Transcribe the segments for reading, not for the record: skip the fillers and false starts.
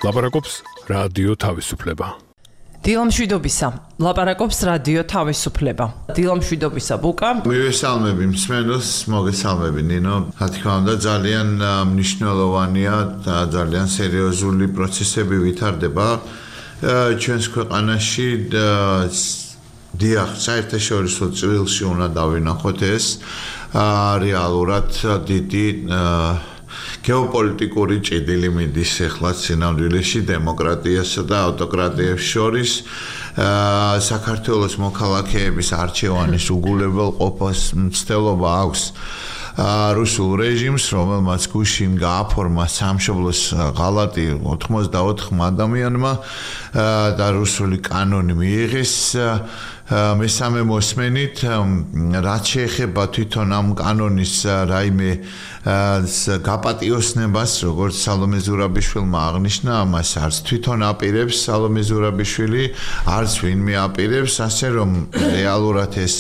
ლაპარაკობს რადიო თავისუფლება. დილამშვიდობისა. ლაპარაკობს რადიო თავისუფლება. დილამშვიდობისა ბუკა. მივესალმები მსმენელს, მოგესალმები ნინო. რა თქმა უნდა, ძალიან მნიშვნელოვანია და ძალიან სერიოზული პროცესები ვითარდება ჩვენს ქვეყანაში. დიახ, საერთაშორისო წრილში უნდა დავინახოთ ეს რეალურად დიდი გეოპოლიტიკური ჭიდილი მიდის ახლა სინამდვილეში დემოკრატიასა და ავტოკრატიებს შორის საქართველოს მოქალაქეების არჩევანის უგულებელყოფას მცდელობა აქვს რუსულ რეჟიმს, რომელმაც გუშინ გააფორმა სამშობლოს ღალატი 84 ადამიანმა და რუსული კანონი მიიღეს. მესამე მოსმენით, რაც შეეხება თვითონ ამ კანონის რაიმე გაპატიოსნებას, როგორც სალომე ზურაბიშვილმა აღნიშნა, ამას არც თვითონ აპირებს სალომე ზურაბიშვილი, არც ვინმე აპირებს, ასე რომ რეალურად ეს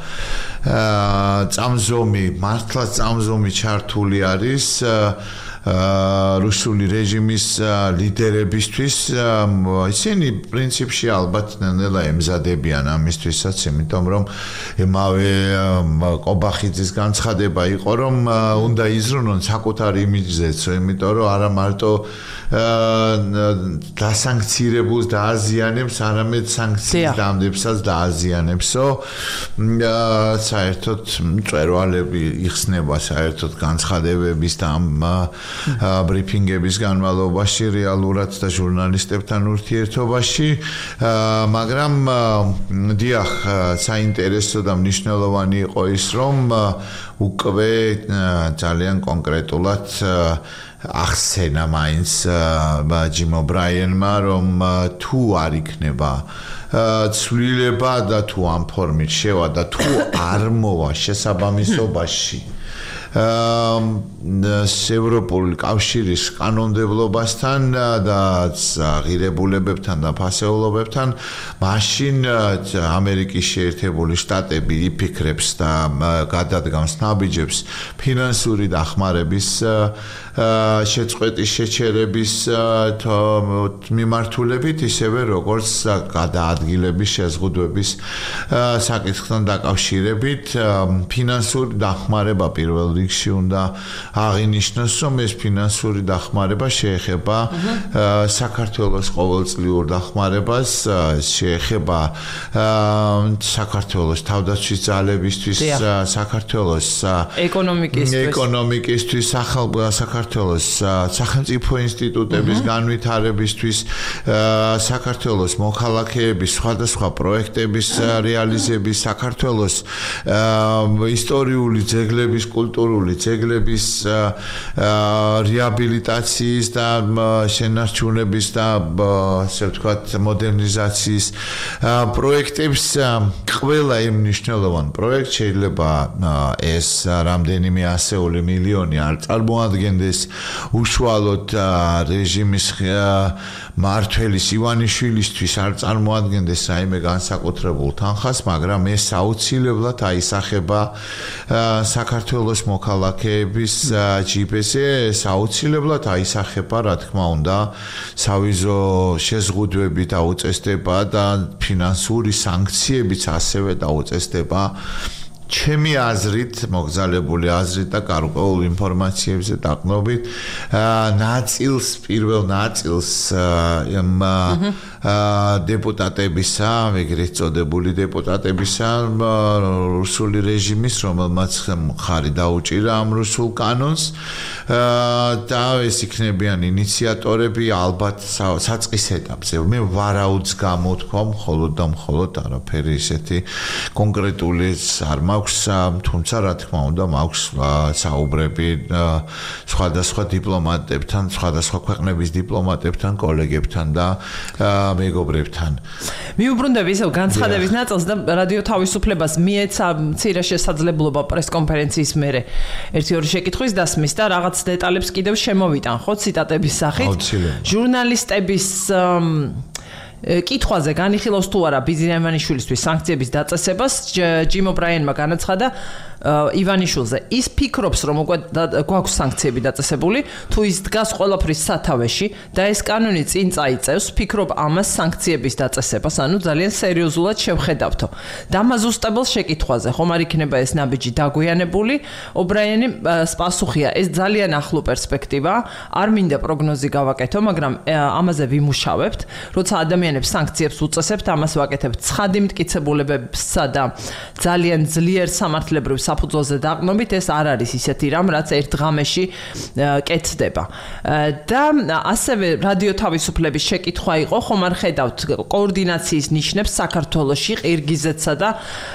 წამზომი, მართლაც წამზომი ჩართული არის რუსული რეჟიმის ლიდერებისთვის. ისინი პრინციპში ალბათ ნელა ემზადებიან ამისთვისაც, იმიტომ რომ იმავე ყობახიძის განცხადება იყო, რომ უნდა იზრუნონ საკუთარ იმიჯზეც, იმიტომ რომ არა მარტო დასანქცირებულს დააზიანებს, არამედ სანქციის დამდებსაც დააზიანებსო. საერთოდ მწვერვალები იხსნება საერთოდ განცხადებების და ამ ბრიფინგების განმავლობაში რეალურად და ჟურნალისტებთან ურთიერთობაში, მაგრამ დიახ, საინტერესო და მნიშვნელოვანი იყო ის, რომ უკვე ძალიან კონკრეტულად ახსენა მაინც ჯიმ ობრაიანმა, რომ თუ არ იქნება ცვლილება და თუ ამ ფორმით შევა და თუ არ მოვა შესაბამისობაში ევროპული კავშირის კანონმდებლობასთან და ღირებულებებთან და ფასეულობებთან, მაშინ ამერიკის შეერთებული შტატები იფიქრებს და გადადგამს ნაბიჯებს ფინანსური დახმარების შეწყვეტის შეჩერების მიმართულებით, ისევე როგორც გადაადგილების შეზღუდვების საკითხთან დაკავშირებით. ფინანსური დახმარება პირველ რიგში უნდა აღინიშნოს, რომ ეს ფინანსური დახმარება შეეხება საქართველოს ყოველწლიურ დახმარებას, შეეხება საქართველოს თავდაცვის ძალებისთვის, საქართველოს ეკონომიკისთვის, საქართველოს სახელმწიფო ინსტიტუტების განვითარებისთვის, საქართველოს მოქალაქეების სხვადასხვა პროექტების რეალიზების, საქართველოს ისტორიული ძეგლების, კულტურული ძეგლების რეაბილიტაციის და შენარჩუნების და ასე ვთქვათ მოდერნიზაციის პროექტებს. ყველა იმ მნიშვნელოვან პროექტს შეიძლება ეს რამდენიმე ასეული მილიონი არ წარმოადგენდეს უშუალოდ რეჟიმის მმართველის ივანიშვილისთვის, არ წარმოადგენდეს რაიმე განსაკუთრებულ თანხას, მაგრამ ეს აუცილებლად აისახება საქართველოს მოქალაქეების ჯიბეზე, ეს აუცილებლად აისახება, რა თქმა უნდა, სავიზო შეზღუდვები დაუწესდება და ფინანსური სანქციებიც ასევე დაუწესდება. ჩემი აზრით, მოგზალებული აზრით და გარკვეულ ინფორმაციებზე დაყრდნობით, პირველ ნაწილს დეპუტატებისა, ეგრეთ წოდებული დეპუტატებისა რუსული რეჟიმის, რომელმაც მხარი დაუჭირა ამ რუსულ კანონს და ეს იქნებიან ინიციატორები ალბათ საწყის ეტაპზე. მე ვარაუდს გამოთქვა მხოლოდ და მხოლოდ არაფერი ისეთი კონკრეტული არ მაქვს, თუმცა რა თქმა უნდა მაქვს საუბრები სხვადასხვა დიპლომატებთან, სხვადასხვა ქვეყნების დიპლომატებთან, კოლეგებთან და მეგობრებთან. მიუბრუნდები ისევ განცხადების ნაწილს და რადიო თავისუფლებას მიეცა მცირე შესაძლებლობა პრესკონფერენციის მერე ერთი-ორი შეკითხვის დასმის და რაღაც დეტალებს კიდევ შემოვიტან, ხო, ციტატების სახით. ჟურნალისტების კითხვაზე განიხილავს თუ არა ბიზნესმენიშვილისთვის სანქციების დაწესებას, ჯიმ ობრაიანმა განაცხადა, ივანიშვილზე ის ფიქრობს რომ უკვე გვაქვს სანქციები დაწესებული თუ ის დგას ყველაფრის სათავეში და ეს კანონი წინ წაიწევს ფიქრობ ამას სანქციების დაწესებას ანუ ძალიან სერიოზულად შევხედავთო დამაზუსტებელ შეკითხვაზე ხომ არ იქნება ეს ნაბიჯი დაგვიანებული ობრაიანის პასუხია ეს ძალიან ახლო პერსპექტივა არ მინდა პროგნოზი გავაკეთო მაგრამ ამაზე ვიმუშავებთ როცა ადამიანებს სანქციებს უწესებთ ამას ვაკეთებთ ცხადი მტკიცებულებებსა და ძალიან ძლიერ სამართლებრივ საფუძველზე დაყრდნობით ეს არ არის ისეთი რამ რაც ერთ ღამეში კეთდება და ასევე რადიო თავისუფლების შეკითხვა იყო ხომ არ ხედავთ კოორდინაციის ნიშნებს საქართველოში ყირგიზეთსა და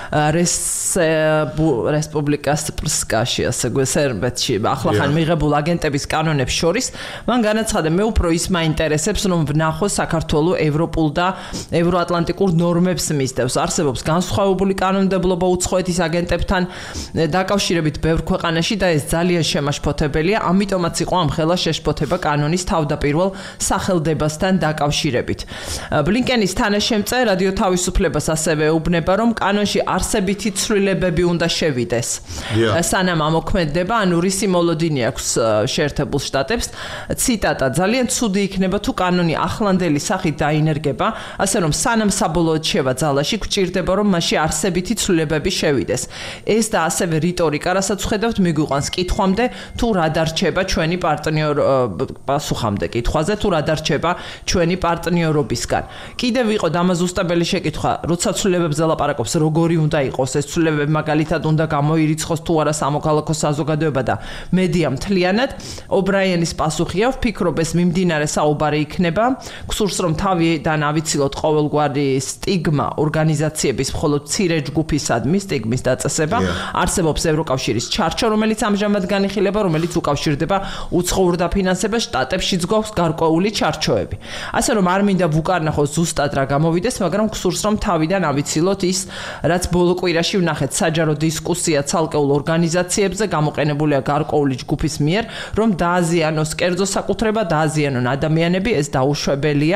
რესპუბლიკასკაში ასე სერბეთში ახლახან მიღებულ აგენტების კანონებს შორის მან განაცხადა მე უფრო ის მაინტერესებს რომ ვნახო საქართველოს ევროპულ და ევროატლანტიკურ ნორმებს მისდევს არსებობს განსხვავებული კანონმდებლობა უცხოეთის აგენტებთან დაკავშირებით ბევრ ქვეყანაში და ეს ძალიან შემაშფოთებელია ამიტომაც იყო ამ ხელა შეშფოთება კანონის თავდაპირველ სახელდებასთან დაკავშირებით ბლინკენის თანაშემწე რადიო თავისუფლებას ასევე ეუბნება რომ კანონში არსებითი ცვლილებები უნდა შევიდეს სანამ ამოქმედდება ანუ რისი მოლოდინი აქვს შეერთებულ შტატებს ციტატა ძალიან ცუდი იქნება თუ კანონი ახლანდელი სახით დაინერგება ასე რომ სანამ საბოლოოდ შევა ძალაში გვჭირდება რომ მასში არსებითი ცვლილებები შევიდეს ეს და ასევე რიტორიკა რასაც ვხედავთ მიგვიყვანს კითხვამდე თუ რა დარჩება ჩვენი პარტნიორ პასუხამდე კითხვაზე თუ რა დარჩება ჩვენი პარტნიორობისგან კიდევ იყო დამაზუსტებელი შეკითხვა როცა ცვლილებებზე ლაპარაკობს როგორი უნდა იყოს ეს ცვლილებები მაგალითად უნდა გამოირიცხოს თუ არა სამოქალაქო საზოგადოება და მედია მთლიანად ობრაიანის პასუხია ვფიქრობ ეს მიმდინარე საუბარი იქნება გსურს რომ თავიდან ავიცილოთ ყოველგვარი სტიგმა ორგანიზაციების მხოლოდ მცირე ჯგუფისადმი სტიგმის დაწესება არსებობს ევროკავშირის ჩარჩო რომელიც ამჟამად განიხილება რომელიც უკავშირდება უცხოურ დაფინანსებას შტატებშიც გვაქვს გარკვეული ჩარჩოები ასე რომ არ მინდა ვუკარნახოს ზუსტად რა გამოვიდეს მაგრამ გსურს რომ თავიდან ავიცილოთ ის რაც ბოლო კვირაში ვნახეთ საჯარო დისკუსია ცალკეულ ორგანიზაციებზე გამოყენებულია გარკვეული ჯგუფის მიერ რომ დააზიანოს კერძო საკუთრება დააზიანონ ადამიანები ეს დაუშვებელია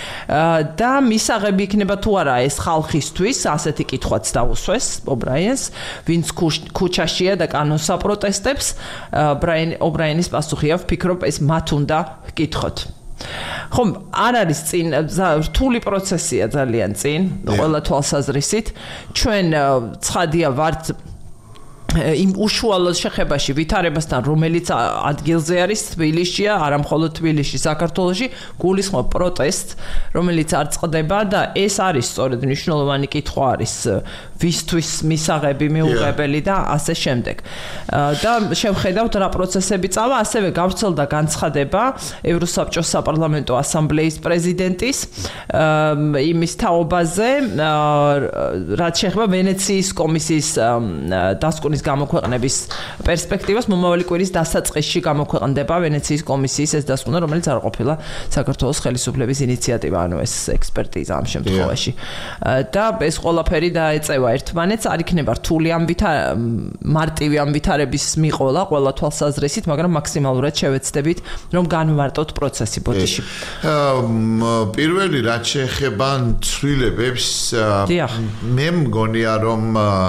და მისაღები იქნება თუ არა ეს ხალხისთვის ასეთი კითხვაც დაუსვეს ობრაიანს ვინც ქუჩაშია და კანონს აპროტესტებს ობრაიანის პასუხია ვფიქრობ ეს მათ უნდა კითხოთ ხომ არ არის წინ რთული პროცესია ძალიან წინ ყველა თვალსაზრისით ჩვენ ცხადია ვართ იმ უშუალო შეხებაში ვითარებასთან რომელიც ადგილზე არის თბილისშია არა მხოლოდ თბილისში საქართველოში გულისხმობ პროტესტს რომელიც არ წყდება და ეს არის სწორედ მნიშვნელოვანი კითხვა არის ვისთვის მისაღები მიუღებელი და ასე შემდეგ და შევხედავთ რა პროცესები წავა ასევე გავრცელდა განცხადება ევროსაბჭოს საპარლამენტო ასამბლეის პრეზიდენტის იმის თაობაზე რაც შეეხება ვენეციის კომისიის დასკვნის გამოქვეყნების პერსპექტივას მომავალი კვირის დასაწყისში გამოქვეყნდება ვენეციის კომისიის ეს დასკვნა რომელიც არ ყოფილა საქართველოს ხელისუფლების ინიციატივა ანუ ეს ექსპერტიზა ამ შემთხვევაში და ეს ყველაფერი დაეწევა ერთმანეთს არ იქნება რთული ამ მარტივი ამ ვითარების მიყოლა ყველა თვალსაზრისით მაგრამ მაქსიმალურად შევეცდებით რომ განვარტოთ პროცესი ბოდიში პირველი რაც შეეხება ცვლილებებს მე მგონია რომ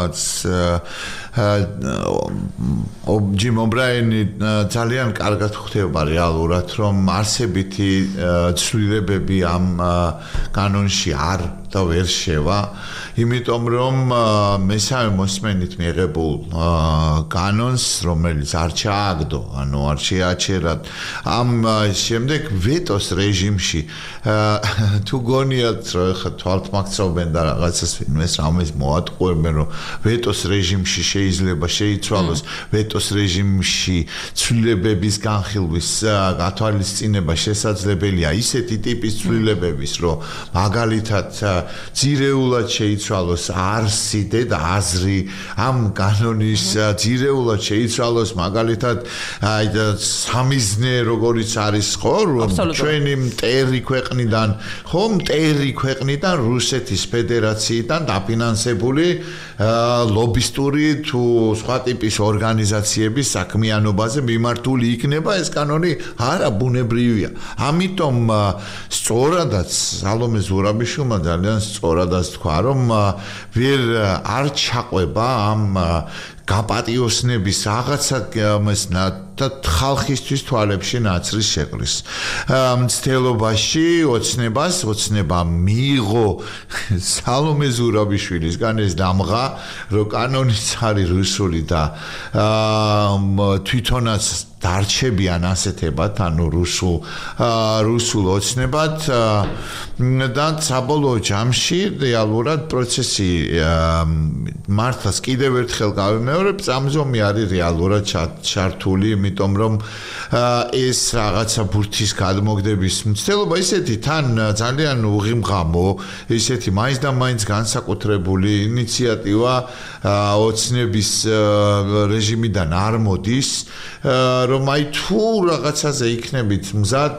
ჯიმ ობრაიანი ძალიან კარგად ხვდება რეალურად რომ არსებითი ცვლილებები ამ კანონში არ და ვერ შევა იმიტომ რომ მესამე მოსმენით მიღებულ კანონს რომელიც არ ჩააგდო ანუ არ შეაჩერა ამ შემდეგ ვეტოს რეჟიმში თუ გონიათ რომ ხა თვალთმაქცევენ და რაღაცას ვინმეს რამეს მოატყუებენ რომ ვეტოს რეჟიმში შეიძლება შეიცვალოს ვეტოს რეჟიმში ცვლილებების განხილვის გათვალისწინება შესაძლებელია ისეთი ტიპის ცვლილებების რომ მაგალითად ძირეულად შეიცვალოს არსი და აზრი ამ კანონის ძირეულად შეიცვალოს მაგალითად სამიზნე როგორიც არის ხო რომ ჩვენი მტერი ქვეყნიდან ხო მტერი ქვეყნიდან რუსეთის ფედერაციიდან დაფინანსებული ლობისტური თუ სხვა ტიპის ორგანიზაციების საქმიანობაზე მიმართული იქნება ეს კანონი არა ბუნებრივია ამიტომ სწორადაც სალომე ზურაბიშვილმა ძალიან სწორადაც თქვა რომ ვერ არ ჩაყვება ამ გაპატიოსნების რაღაცა და ხალხისთვის თვალებში ნაცრის შეყრის. მცდელობაში ოცნება მიიღო სალომე ზურაბიშვილისგან ეს დამღა, რომ კანონიც არის რუსული და თვითონაც დარჩებიან ასეთებად, ანუ რუსულ ოცნებად და საბოლოო ჯამში რეალურად პროცესი მართლაც კიდევ ერთხელ გავიმეორებ, წამზომი არის რეალურად ჩართული, იმიტომ რომ ეს რაღაცა ბურთის გადმოგდების მცდელობა ისეთი თან ძალიან უღიმღამო, ისეთი მაინც და მაინც განსაკუთრებული ინიციატივა ოცნების რეჟიმიდან არ მოდის, რომ აი თუ რაღაცაზე იქნებით მზად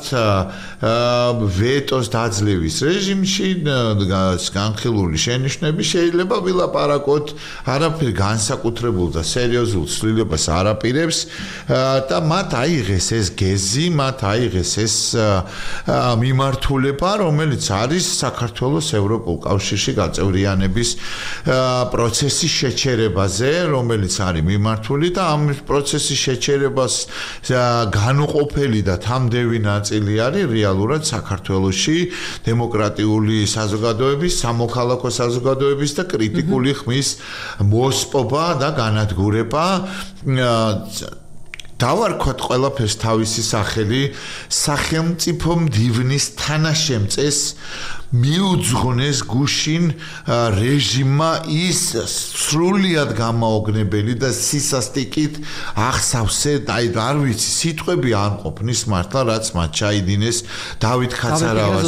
ვეტოს დაძლევის რეჟიმში განხილული შენიშვნები შეიძლება ვილაპარაკოთ, არაფერ განსაკუთრებულ და სერიოზულ ცვლილებას არ აპირებს და მათ აიღეს ეს გეზი, მათ აიღეს ეს მიმართულება, რომელიც არის საქართველოს ევროპულ კავშირში გაწევრიანების პროცესის შეჩერებაზე, რომელიც არის მიმართული და ამ პროცესის შეჩერებას განუყოფელი და თამდევი ნაწილი არის რეალურად საქართველოში დემოკრატიული საზოგადოების, სამოქალაქო საზოგადოების და კრიტიკული ხმის მოსპობა და განადგურება. დავარქვათ ყველაფერს თავისი სახელი, სახელმწიფო მდივნის თანაშემწეს მიუძღვნეს გუშინ რეჟიმმა ის სრულიად გამაოგნებელი და სისასტიკით ახსავსე, აი არ ვიცი, სიტყვები არ ყოფნის მართლა, რაც მათ ჩაიდინეს დავით ხაცარავას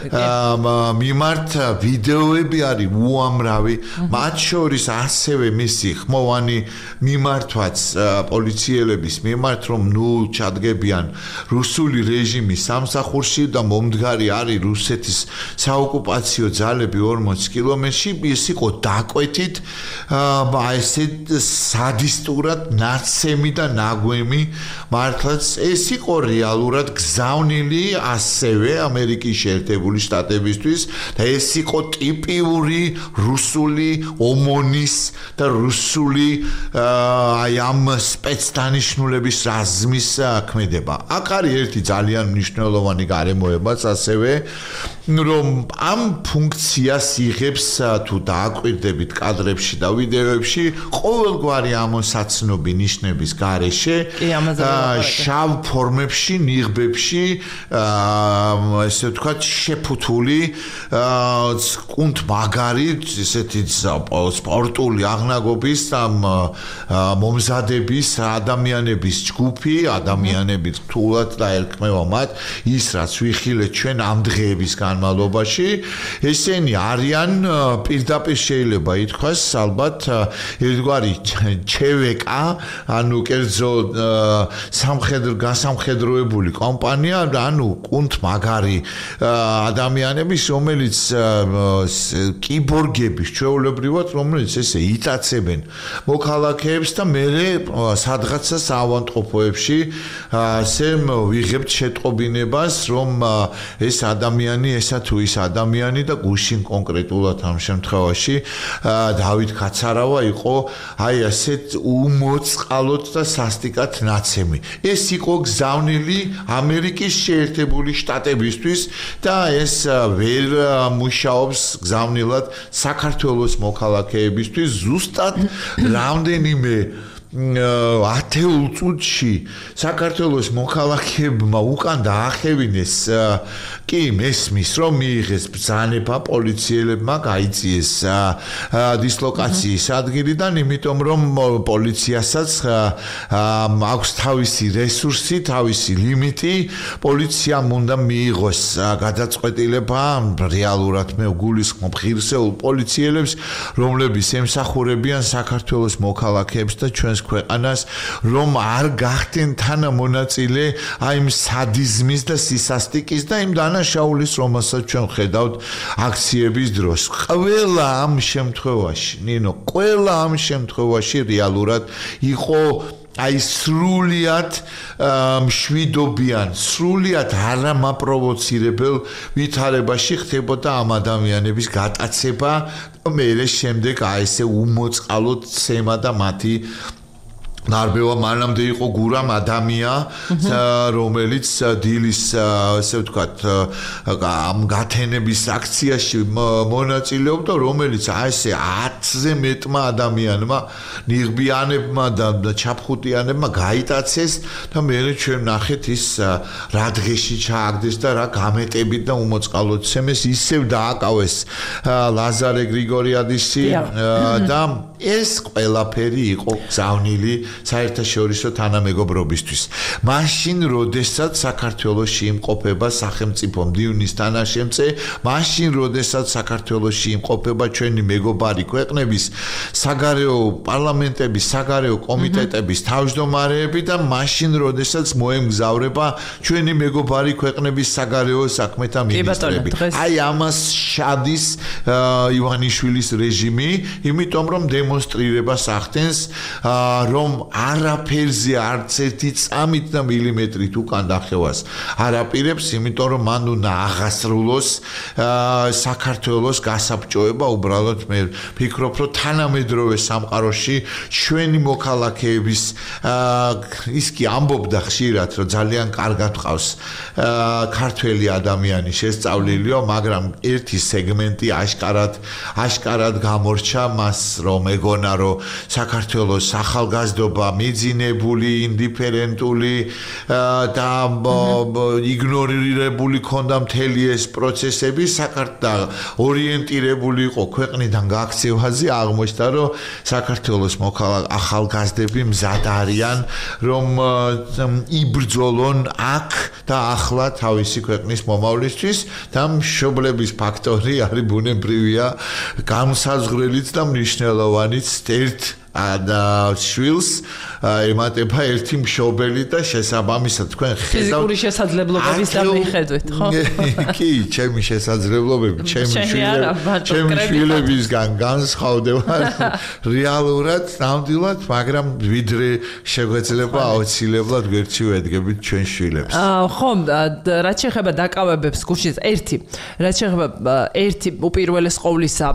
მიმართ ვიდეოები არის უამრავი, მათ შორის ასევე მისი ხმოვანი მიმართვაც პოლიციელების მიმართ, რომ ნუ ჩადგებიან რუსული რეჟიმის სამსახურში და მომდგარი არის რუსეთის საოკუპაციო ძალები 40 კილომეტრში, ის იყო დაკვეთით ესეთ სადისტურად ნაცემი და ნაგვემი, მართლაც ეს იყო რეალურად გზავნილი ასევე ამერიკის შეერთებული შტატებისთვის და ეს იყო ტიპიური რუსული ომონის და რუსული აი ამ სპეცდანიშნულების რაზმის ქმედება. აქ არის ერთი ძალიან მნიშვნელოვანი გარემოებაც ასევე, რომ ამ ფუნქციას იღებს თუ დააკვირდებით კადრებში და ვიდეოებში ყოველგვარი ამოსაცნობი ნიშნების გარეშე შავ ფორმებში, ნიღბებში, ესე ვთქვათ, შეფუთული კუნთ მაგარი, ესეთი სპორტული აღნაგობის მომზადების ადამიანების ჯგუფი, ადამიანები რთულად დაერქმევა მათ, ის რაც ვიხილეთ ჩვენ ამ დღეების განმავლობაში, ესენი არიან პირდაპირ შეიძლება ითქვას ალბათ ერთგვარი ჩევეკა, ანუ კერძო გასამხედროებული კომპანია, ანუ კუნთ მაგარი ადამიანების, რომელიც კიბორგების ჩვეულებრივად, რომელიც ესე იტაცებენ მოქალაქეებს და მერე სადღაცა საავადმყოფოებში ასე ვიღებთ შეტყობინებას, რომ ეს ადამიანი ესა თუ ის ადამიანი და გუშინ კონკრეტულად ამ შემთხვევაში დავით ხაცარავა იყო აი ასეთ უმოწყალოდ და სასტიკად ნაცემი. ეს იყო გზავნილი ამერიკის შეერთებული შტატებისთვის და ეს ვერ მუშაობს გზავნილად საქართველოს მოქალაქეებისთვის ზუსტად რამდენიმე ათეულ წუთში საქართველოს მოქალაქეებმა უკან დაახევინეს კი მესმის რომ მიიღეს ბრძანება პოლიციელებმა გაიწიეს დისლოკაციის ადგილიდან, იმიტომ რომ პოლიციასაც აქვს თავისი რესურსი, თავისი ლიმიტი, პოლიციამ უნდა მიიღოს გადაწყვეტილება რეალურად მე გულისხმობ ღირსეულ პოლიციელებს, რომლებიც ემსახურებიან საქართველოს მოქალაქეებს და ჩვენს ქვეყანას, რომ არ გახდნენ თანამონაწილე აი იმ სადიზმის და სისასტიკის და იმ დანაშაულის, რომელსაც ჩვენ ხედავთ აქციების დროს. ყველა ამ შემთხვევაში, ნინო, ყველა ამ შემთხვევაში რეალურად იყო აი სრულიად მშვიდობიან, სრულიად არამაპროვოცირებელ ვითარებაში ხდებოდა ამ ადამიანების გატაცება მე შემდეგ აი ესე უმოწყალოდ ცემა და მათი ნარბევა მანამდე იყო გურამ ადამია რომელიც დილის ასე ვთქვათ ამ გათენების აქციაში მონაწილეობდა რომელიც აი ესე 10-ზე მეტმა ადამიანმა ნიღბიანებმა და ჩაფხუტიანებმა გაიტაცეს და მე ჩვენ ნახეთ ის რა დღეში ჩააგდეს და რა გამეტებით და უმოწყალოდ ცემეს ისევ დააკავეს ლაზარე გრიგორიადისი და ეს ყველაფერი იყო გზავნილი საერთაშორისო თანამეგობრობისთვის. მაშინ, როდესაც საქართველოში იმყოფება სახელმწიფო მდივნის თანაშემწე, მაშინ, როდესაც საქართველოში იმყოფება ჩვენი მეგობარი ქვეყნების საგარეო პარლამენტების, საგარეო კომიტეტების თავმჯდომარეები და მაშინ, როდესაც მოემგზავრება ჩვენი მეგობარი ქვეყნების საგარეო საქმეთა მინისტრები. აი ამას შადის ივანიშვილის რეჟიმი, იმიტომ რომ დემონსტრირებას ახდენს, რომ არაფერზე არც ერთი წამით და მილიმეტრით უკან დახევას არაპირებს, იმიტომ რომ მან უნდა აღასრულოს საქართველოს გასაბჭოება. უბრალოდ მე ვფიქრობ, რომ თანამედროვე სამყაროში ჩვენი მოქალაქეების ის კი ამბობდა ხშირად, რომ ძალიან კარგად ყავს ქართველი ადამიანი შესწავლილია, მაგრამ ერთი სეგმენტი აშკარად გამორჩა მას, რომ ეგონა, რომ საქართველოს ახალგაზრდობა მიძინებული, ინდიფერენტული და იგნორირებული ქონდა მთელი ეს პროცესები, საქართველოს ორიენტირებული იყო ქვეყნიდან გაქცევაზე, აღმოჩნდა, რომ საქართველოს ახალგაზრდები მზად არიან, რომ იბრძოლონ აქ და ახლა თავისი ქვეყნის მომავლისთვის და მშობლების ფაქტორი არის ბუნებრივია, განსაზღვრელიც და მნიშვნელოვანიც ერთ და შვილს ემატება ერთი მშობელი და შესაბამისად თქვენ ხედავთ ფიზიკური შესაძლებლობების და მიხედვით, ხო? კი, ჩემი შესაძლებლობები, ჩემი შვილებისგან განსხვავდება რეალურად, ნამდვილად, მაგრამ ვიდრე შეგვეძლება აუცილებლად გვერდში ვედგებით ჩვენ შვილებს. ხო, რაც შეეხება დაკავებებს გუშინ ერთი, რაც შეეხება ერთი უპირველეს ყოვლისა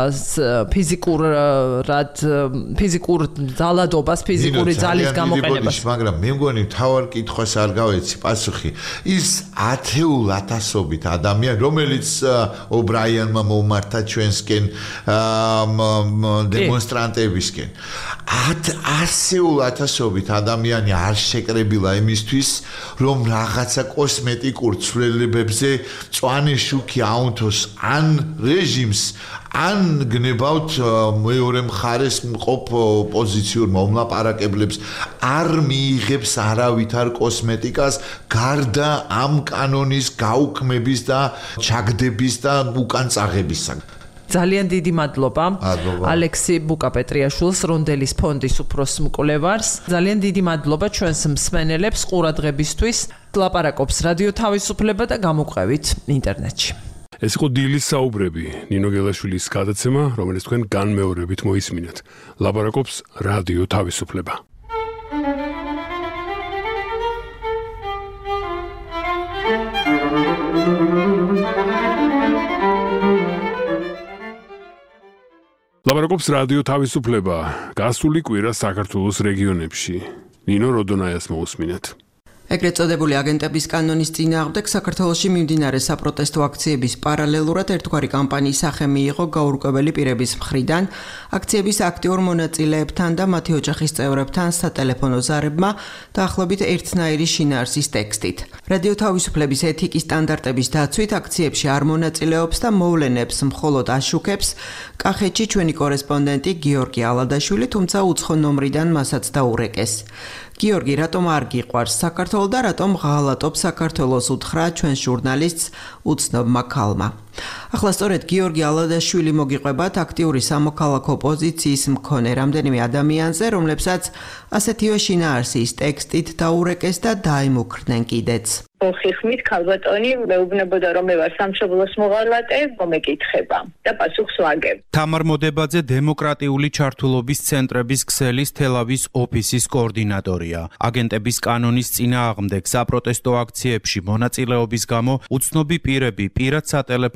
ფიზიკურ ძალადობას, ფიზიკური ძალის გამოყენებას. მაგრამ მე მგონი თავარ კითხვას არ გავეცი პასუხი. ის ათეულ ათასობით ადამიანი, რომელიც ობრაიანმა მომართა ჩვენსკენ დემონსტრანტებისკენ. ასეულ ათასობით ადამიანი არ შეკრებილა იმისთვის, რომ რაღაცა კოსმეტიკურ ცვლილებებზე მწვანე შუქი აუნთოს ან რეჟიმს, ან გნებავთ მეორე მხარეს მყოფ ოპოზიციურ მომლაპარაკებლებს, არ მიიღებს არავითარ კოსმეტიკას გარდა ამ კანონის გაუქმების და ჩაგდების და უკან წაღებისა. ძალიან დიდი მადლობა ალექსი ბუკაპეტრიაშვილს, რონდელის ფონდის უფროს მკვლევარს. ძალიან დიდი მადლობა ჩვენს მსმენელებს ყურადღებისთვის. ლაპარაკობს რადიო თავისუფლება და გამოგვყევით ინტერნეტში. ეს იყო დილის საუბრები, ნინო გელაშვილის გადაცემა, რომელიც თქვენ განმეორებით მოისმინეთ. ლაპარაკობს რადიო თავისუფლება. ლაპარაკობს რადიო თავისუფლება. გასული კვირა საქართველოს რეგიონებში. ნინო როდონაიას მოусმინეთ. ეგრეთ წოდებული აგენტების კანონის წინააღმდეგ საქართველოში მიმდინარე საპროტესტო აქციების პარალელურად ერთგვარი კამპანიის სახე მიიღო გაურკვეველი პირების მხრიდან. აქციების აქტიურ მონაწილეებთან და მათი ოჯახის წევრებთან სატელეფონო ზარებმა დაახლოებით ერთნაირი შინაარსის ტექსტით. რადიო თავისუფლების ეთიკის სტანდარტების დაცვით აქციებში არ მონაწილეობს და მოვლენებს მხოლოდ აშუქებს კახეთში ჩვენი კორესპონდენტი გიორგი ალადაშვილი, თუმცა უცხო ნომრიდან მასაც დაურეკეს. გიორგი, რატომ არ გიყვარს საქართველო და რატომ ღალატობს საქართველოს უთხრა ჩვენ ჟურნალისტს უცნობმა ქალმა. ახლა სწორედ გიორგი ალადაშვილი მოგიყვებათ აქტიური სამოქალაქო ოპოზიციის მქონე რამდენიმე ადამიანზე, რომლებსაც ასეთივე შინაარსის ტექსტით დაურეკეს და დაიმუქრდნენ კიდეც. ხიხმით ქალბატონი მეუბნებოდა რომ მე ვარ სამშობლოს მოღალატე, მომეკითხება და პასუხს ვაგებ. თამარ მოდებაძე დემოკრატიული ჩართულობის ცენტრების ქსელის თელავის ოფისის კოორდინატორია. აგენტების კანონის წინააღმდეგ საპროტესტო აქციებში მონაწილეობის გამო უცნობი პირები პირად სატელეფონო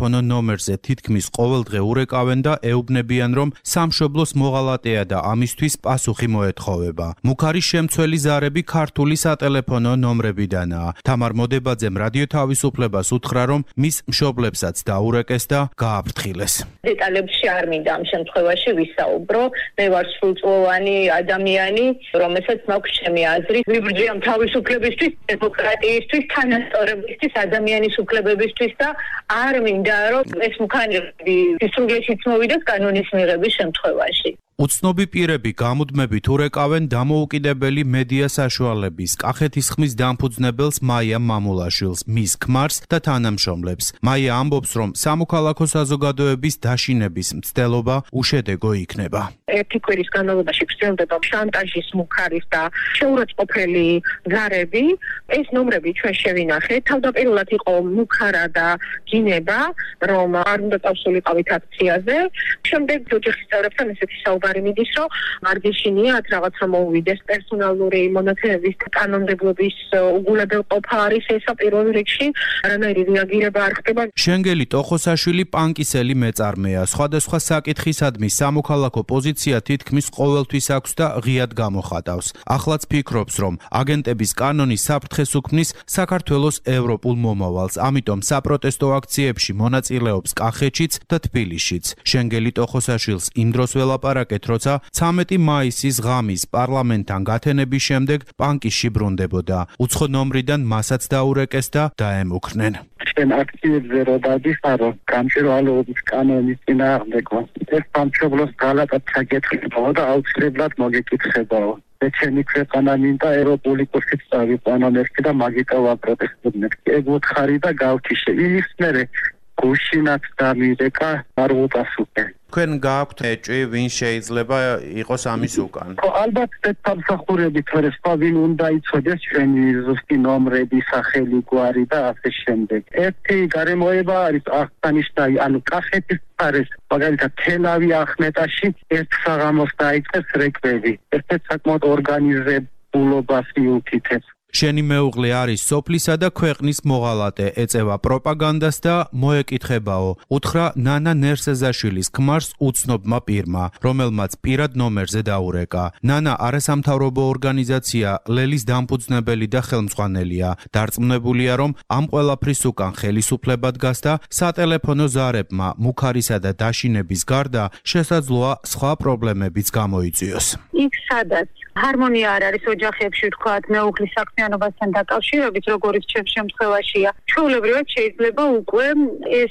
სატელეფონო ნომერზე თითქმის ყოველდღე ურეკავენ და ეუბნებიან, რომ სამშობლოს მოღალატეა და ამისთვის პასუხი მოეთხოვება. მუქარის შემცველი ზარები ქართული სატელეფონო ნომრებიდანაა. თამარ მოდებაძემ რადიო თავისუფლებას უთხრა, რომ მის მშობლებსაც დაურეკეს და გააფრთხილეს. დეტალებში არ მინდა ამ შემთხვევაში ვისაუბრო. მე ვარ სრულწლოვანი ადამიანი, რომელსაც მაქვს ჩემი აზრი. ვიბრძვი ამ თავისუფლებისთვის, დემოკრატიისთვის, თანასწორობისთვის, ადამიანის უფლებებისთვის და არ მინდა, რომ ეს მუქანები სისრულიეშიც მოვიდეთ კანონის მიღების შემთხვევაში. უცნობი პირები გამუდმებით ურეკავენ დამოუკიდებელი მედია საშუალების კახეთის ხმის დამფუძნებელს მაია მამულაშვილს, მის ქმარს და თანამშრომლებს. მაია ამბობს, რომ სამოქალაქო საზოგადოების დაშინების მცდელობა უშედეგო იქნება. ერთი კვირის განმავლობაში გრძელდება შანტაჟის, მუქარის და შეურაცხყოფელი ზარები. ეს ნომრები ჩვენ შევინახეთ. თავდაპირველად იყო მუქარა და გინება, რომ არ უნდა წავსულიყავით აქციაზე. შემდეგ ოჯახის წევრებთან ესეთი საუბარი მიდის, რომ არ გეშინიათ რაღაც რომ მოუვიდეს პერსონალური მონაცემების კანონმდებლობის უგულებელყოფა არის ესა პირველ რიგში, არანაირი რეაგირება არ ხდება. შენგელი ტოხოსაშვილი პანკისელი მეწარმეა. სხვადასხვა საკითხისადმი სამოქალაქო პოზიცია თითქმის ყოველთვის აქვს და ღიად გამოხატავს. ახლაც ფიქრობს, რომ აგენტების კანონი საფრთხეს უქმნის საქართველოს ევროპულ მომავალს, ამიტომ საპროტესტო აქციებში მონაწილეობს კახეთშიც და თბილისშიც. შენგელი ტოხოსაშვილს იმ დროს ველაპარაკეთ, როცა 13 მაისის ღამის პარლამენტთან გათენების შემდეგ პანკისში ბრუნდებოდა. უცხო ნომრიდან მასაც დაურეკეს და დაემუქრნენ. ჩვენ აქციებზე რო დადიხარო გამჭირვალეობის კანონის წინააღმდეგო, ეს სამშობლოს ღალატად საკითხებაა და აუცილებლად მოგეკითხებაო. ჩვენი ქვეყანა მინდა ევროპული კურსით წავიყვანონ ერთი და მაგიტო ვაპროტესტებდით. ეგუთხარი და გავთიშე. იმის მერე გუშინაც დამირეკა არ უპასუხე. თქვენ გააქვთ ეჭვი, ვინ შეიძლება იყოს ამის უკან? ალბათ სამსახურებით ვერე სხვა ვინ უნდა იცოდეს ჩვენი ზუსტი ნომრები, სახელი, გვარი და ასე შემდეგ. ერთი გარემოება არის აღსანიშნავი, ანუ კახეთის მხარეს, მაგალითად თელავი ახმეტაში ერთ საღამოს დაიწყეს რეკრები. ერთ საკმაოდ ორგანიზებულობას იუთითებს. შენი მეუღლე არის სოფლისა და ქვეყნის მოღალატე, ეწევა პროპაგანდას და მოეკითხებაო. უთხრა ნანა ნერსეზაშვილის ქმარს უცნობმა პირმა, რომელმაც პირად ნომერზე დაურეკა. ნანა არასამთავრობო ორგანიზაცია ლელის დამფუძნებელი და ხელმძღვანელია. დარწმუნებულია, რომ ამ ყველაფრის უკან ხელისუფლება დგას და სატელეფონო ზარებმა მუქარისა და დაშინების გარდა შესაძლოა სხვა პრობლემებიც გამოიწვიოს. იქ სადაც ჰარმონია არ არის ოჯახებში, ვთქვათ, მეუღლის საქმიანობასთან დაკავშირებით, როგორც ჩემს შემთხვევაშია. ჩვეულებრივად შეიძლება უკვე ეს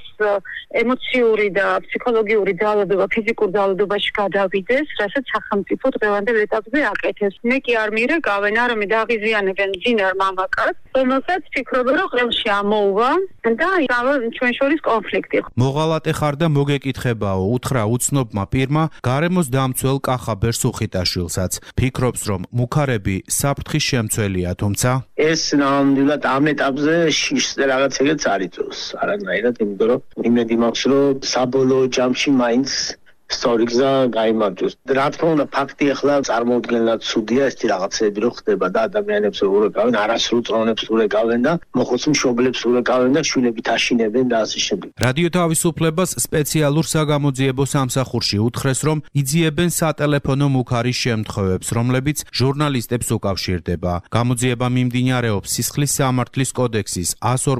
ემოციური და ფსიქოლოგიური ძალადობა ფიზიკურ ძალადობაში გადავიდეს, რასაც სახელმწიფო დღევანდელ ეტაპზე აკეთებს. მე კი არ მირეკავენ, არამედ აღიზიანებენ ძინარ მამაკაცს, რომელსაც ფიქრობენ, რომ ყელში ამოუვა და ჩვენ შორის კონფლიქტი. მოღალატე ხარ და მოგეკითხებაო, უთხრა უცნობმა პირმა გარემოს დამცველ კახაბერ სუხიტაშვილსაც. ფიქრობს, რომ მუქარები საფრთხის შემცველია, თუმცა ეს ნამდვილად ამ ეტაპზე რაღაცეგაც არ იწევს. არანაირად, იმიტომ რომ იმედი მაქვს, რომ საბოლოო ჯამში მაინც სტორიკსა გაიმარჯვოს. რა თქმა უნდა, ფაქტი ახლა წარმოუდგენლად ცუდია, ეს რაღაცები რო ხდება და ადამიანებს ურეკავენ, არასრულ წონებს ურეკავენ და მოხუც მშობლებს ურეკავენ და შვილებით აშინებენ და ასე შემდეგ. რადიო თავისუფლებას სპეციალურ საგამოძიებო სამსახურში უთხრეს, რომ იძიებენ სატელეფონო მუქარის შემთხვევებს, რომლებიც ჟურნალისტებს უკავშირდება. გამოძიება მიმდინარეობს სისხლის სამართლის კოდექსის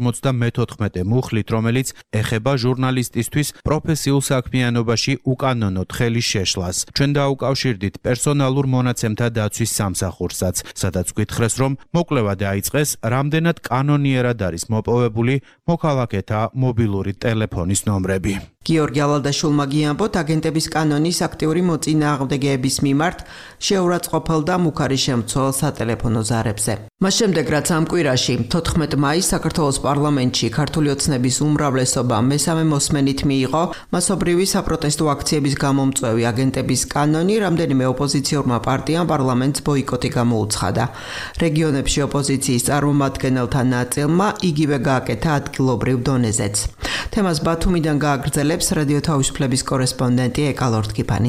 154 მუხლით, რომელიც ეხება ჟურნალისტისთვის პროფესიულ საქმიანობაში უკანონოდ ხელის შეშლას. ჩვენ დაუკავშირდით პერსონალურ მონაცემთა დაცვის სამსახურსაც, სადაც გითხრეს, რომ მოკვლევა დაიწყეს, რამდენად კანონიერად არის მოპოვებული მოქალაქეთა მობილური ტელეფონის ნომრები. გიორგი ალალდაშვილმა გიამბოთ, აგენტების კანონის აქტიური მოწინააღმდეგეების მიმართ შეურაცხყოფელ და მუქარი შემცველ სატელეფონო ზარებზე. მას შემდეგ, რაც ამ კვირაში 14 მაისს საქართველოს პარლამენტში ქართული ოცნების უმრავლესობა მესამე მოსმენით მიიღო მასობრივი საპროტესტო აქციების გამომწვევი აგენტების კანონი, რამდენიმე ოპოზიციურმა პარტიამ პარლამენტს ბოიკოტი გამოუცხადა. რეგიონებში ოპოზიციის წარმომადგენელთა ნაწილმა იგივე გააკეთა ადგილობრივ დონეზეც. თემას ბათუმიდან გააგრძელებს რადიო თავისუფლების კორესპონდენტი ეკალორდ კიფანიძე.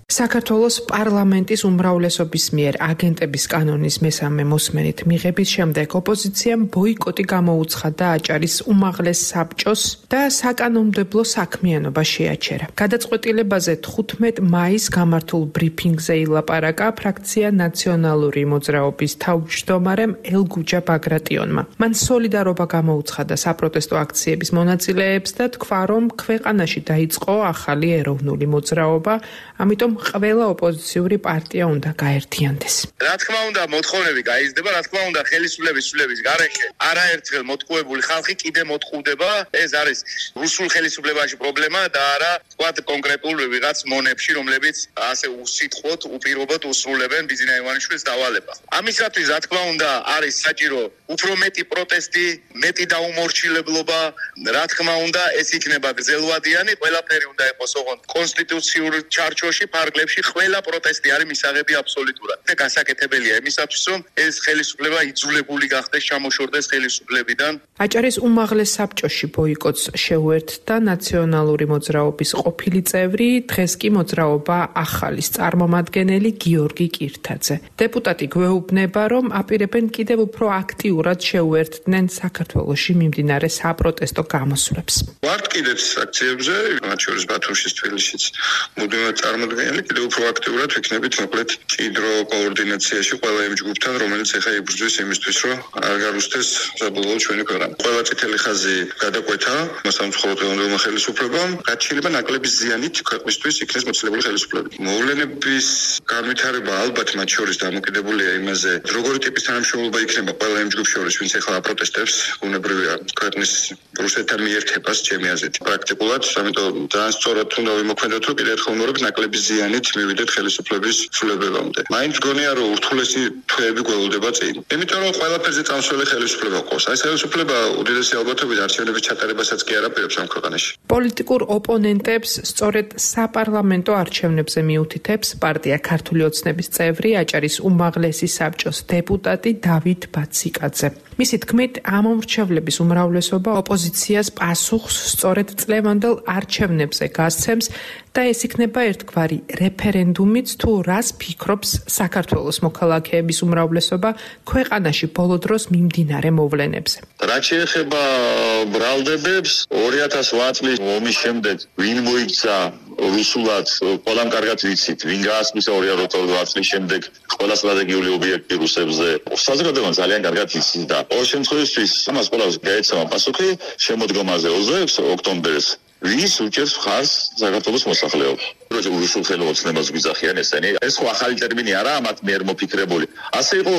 საქართველოს პარლამენტის უმრავლესობის მიერ აგენტების კანონის მესამე მოსმენით მიღების შემდეგ ოპოზიციამ ბოიკოტი გამოუცხადა აჭარის უმაღლეს საბჭოს და საკანონმდებლო საქმიანობა შეაჩერა. გადაწყვეტილებაზე 15 მაისს გამართულ ბრიფინგზე ილაპარაკა ფრაქცია ნაციონალური მოძრაობის თავმჯდომარემ ელგუჯა ბაგრატიონმა. მან სოლიდარობა გამოუცხადა საპროტესტო აქციების მონაწილეებს და თქვა, რომ ქვეყანაში დაიწყო ახალი ეროვნული მოძრაობა, ამიტომ ყველა ოპოზიციური პარტია უნდა გაერთიანდეს. რა თქმა უნდა, მოთხოვნები გაიზრდება, რა თქმა უნდა, ხელისუფლების სულების გარეშე არაერთხელ მოტყუებული ხალხი კიდე მოტყუდება. ეს არის რუსულ ხელისუფლებაში პრობლემა და არა, თქვათ, კონკრეტულ ვიღაც მონებში, რომლებიც ასე უსიტყვოდ, უპირობოდ უსრულებენ ბიზნა ივანიშვილის დავალება. ამისათვის, რა თქმა უნდა, არის საჭირო უფრო მეტი პროტესტი, მეტი დაუმორჩილებლობა, რა თქმა უნდა, ეს იქნება გრძელვადიანი, ყველაფერი უნდა იყოს ოღონდ კონსტიტუციურ ჩარჩოში, ფარგლებში, ყველა პროტესტი არის მისაღები აბსოლუტურად. და გასაკეთებელია იმისათვის, რომ ეს ხელისუფლება იძულებული გახდეს ჩამოშორდეს ხელისუფლებიდან. აჭარის უმაღლეს საბჭოში ბოიკოტს შეუერთდა ნაციონალური მოძრაობის ყოფილი წევრი, დღეს კი მოძრაობა ახალის წარმომადგენელი გიორგი კირთაძე. დეპუტატი გვეუბნება, რომ აპირებენ კიდევ უფრო აქტიურად შეუერთდნენ საქართველოში მიმდინარე საპროტესტო გამოსვლებს. ვართ კიდეც აქციებზე, მათ შორის ბათუმშიც, თბილისშიც მუდმივად წარმოდგენილი, კიდევ უფრო აქტიურად ვიქნებით მოკლედ ჭიდრო კოორდინაციაში ყველა იმ ჯგუფთან, რომელიც ახლა იბრძვის იმისთვის, რომ არ გარუსდეს საბოლოოდ ჩვენი ქვეყანა. ყველა წითელი ხაზი გადაკვეთა სამწუხაროდ დღევანდელმა ხელისუფლებამ, რაც შეიძლება ნაკლების ზიანით ქვეყნისთვის იქნეს მოცილებული ხელისუფლებით. მოვლენების განვითარება ალბათ მათ შორის დამოკიდებულია იმაზე, როგორი ტიპის თანამშრომლობა იქნება ყველა იმ ჯგუფს შორის, ვინც ახლა აპროტესტებს, უნებრივია ქვეყნის რუსეთთან მიერთებას ჩემი აზრით. პრაქტიკულად, ამიტომ ძალიან სწორად უნდა ვიმოქმედოთ, რომ კიდევ ერთხელ ვიმეორებ, ნაკლების ზიანით მივიდეთ ხელისუფლების ცვლილებებამდე. მაინც გონია, რომ ურთულესი თვეები გველოდება წინ. იმიტომ რომ ყველაფერზე წამსვლელი ხელისუფლება ყავს. აი ეს ხელისუფლება უდიდესი ალბათობით არჩევნების ჩატარებასაც კი არ აპირებს ამ ქვეყანაში. პოლიტიკურ ოპონენტებს სწორედ საპარლამენტო არჩევნებზე მიუთითებს პარტია ქართული ოცნების წევრი, აჭარის უმაღლესი საბჭოს დეპუტატი დავით ბაციკაძე. მისი თქმით, ამ მომრჩევლების უმრავლესობა ოპოზიციას პასუხს სწორედ წლევანდელ არჩევნებზე გასცემს და ეს იქნება ერთგვარი რეფერენდუმიც, თუ რას ფიქრობს საქართველოს მოქალაქეების უმრავლესობა ქვეყანაში ბოლო დროს მიმდინარე მოვლენებზე. რაც შეეხება ბრალდებებს, 2008 წლის ომის შემდეგ ვინ მოიქცა რუსულად, ყველამ კარგად ვიცით, ვინ გაასმისა 2008 წლის შემდეგ ყველა სტრატეგიული ობიექტი რუსებზე. საზოგადოებამ ძალიან კარგად იცის და ორ შემთხვევისთვის ამას ყველას გაეცემა პასუხი შემოდგომაზე 26 ოქტომბერს. ვის უჭერს მხარს საქართველოს მოსახლეობას. რუსულ ხელოვნებას გვიძახიან ესენი. ეს ხო ახალი ტერმინი არაა მათ მიერ მოფიქრებული. ასე იყო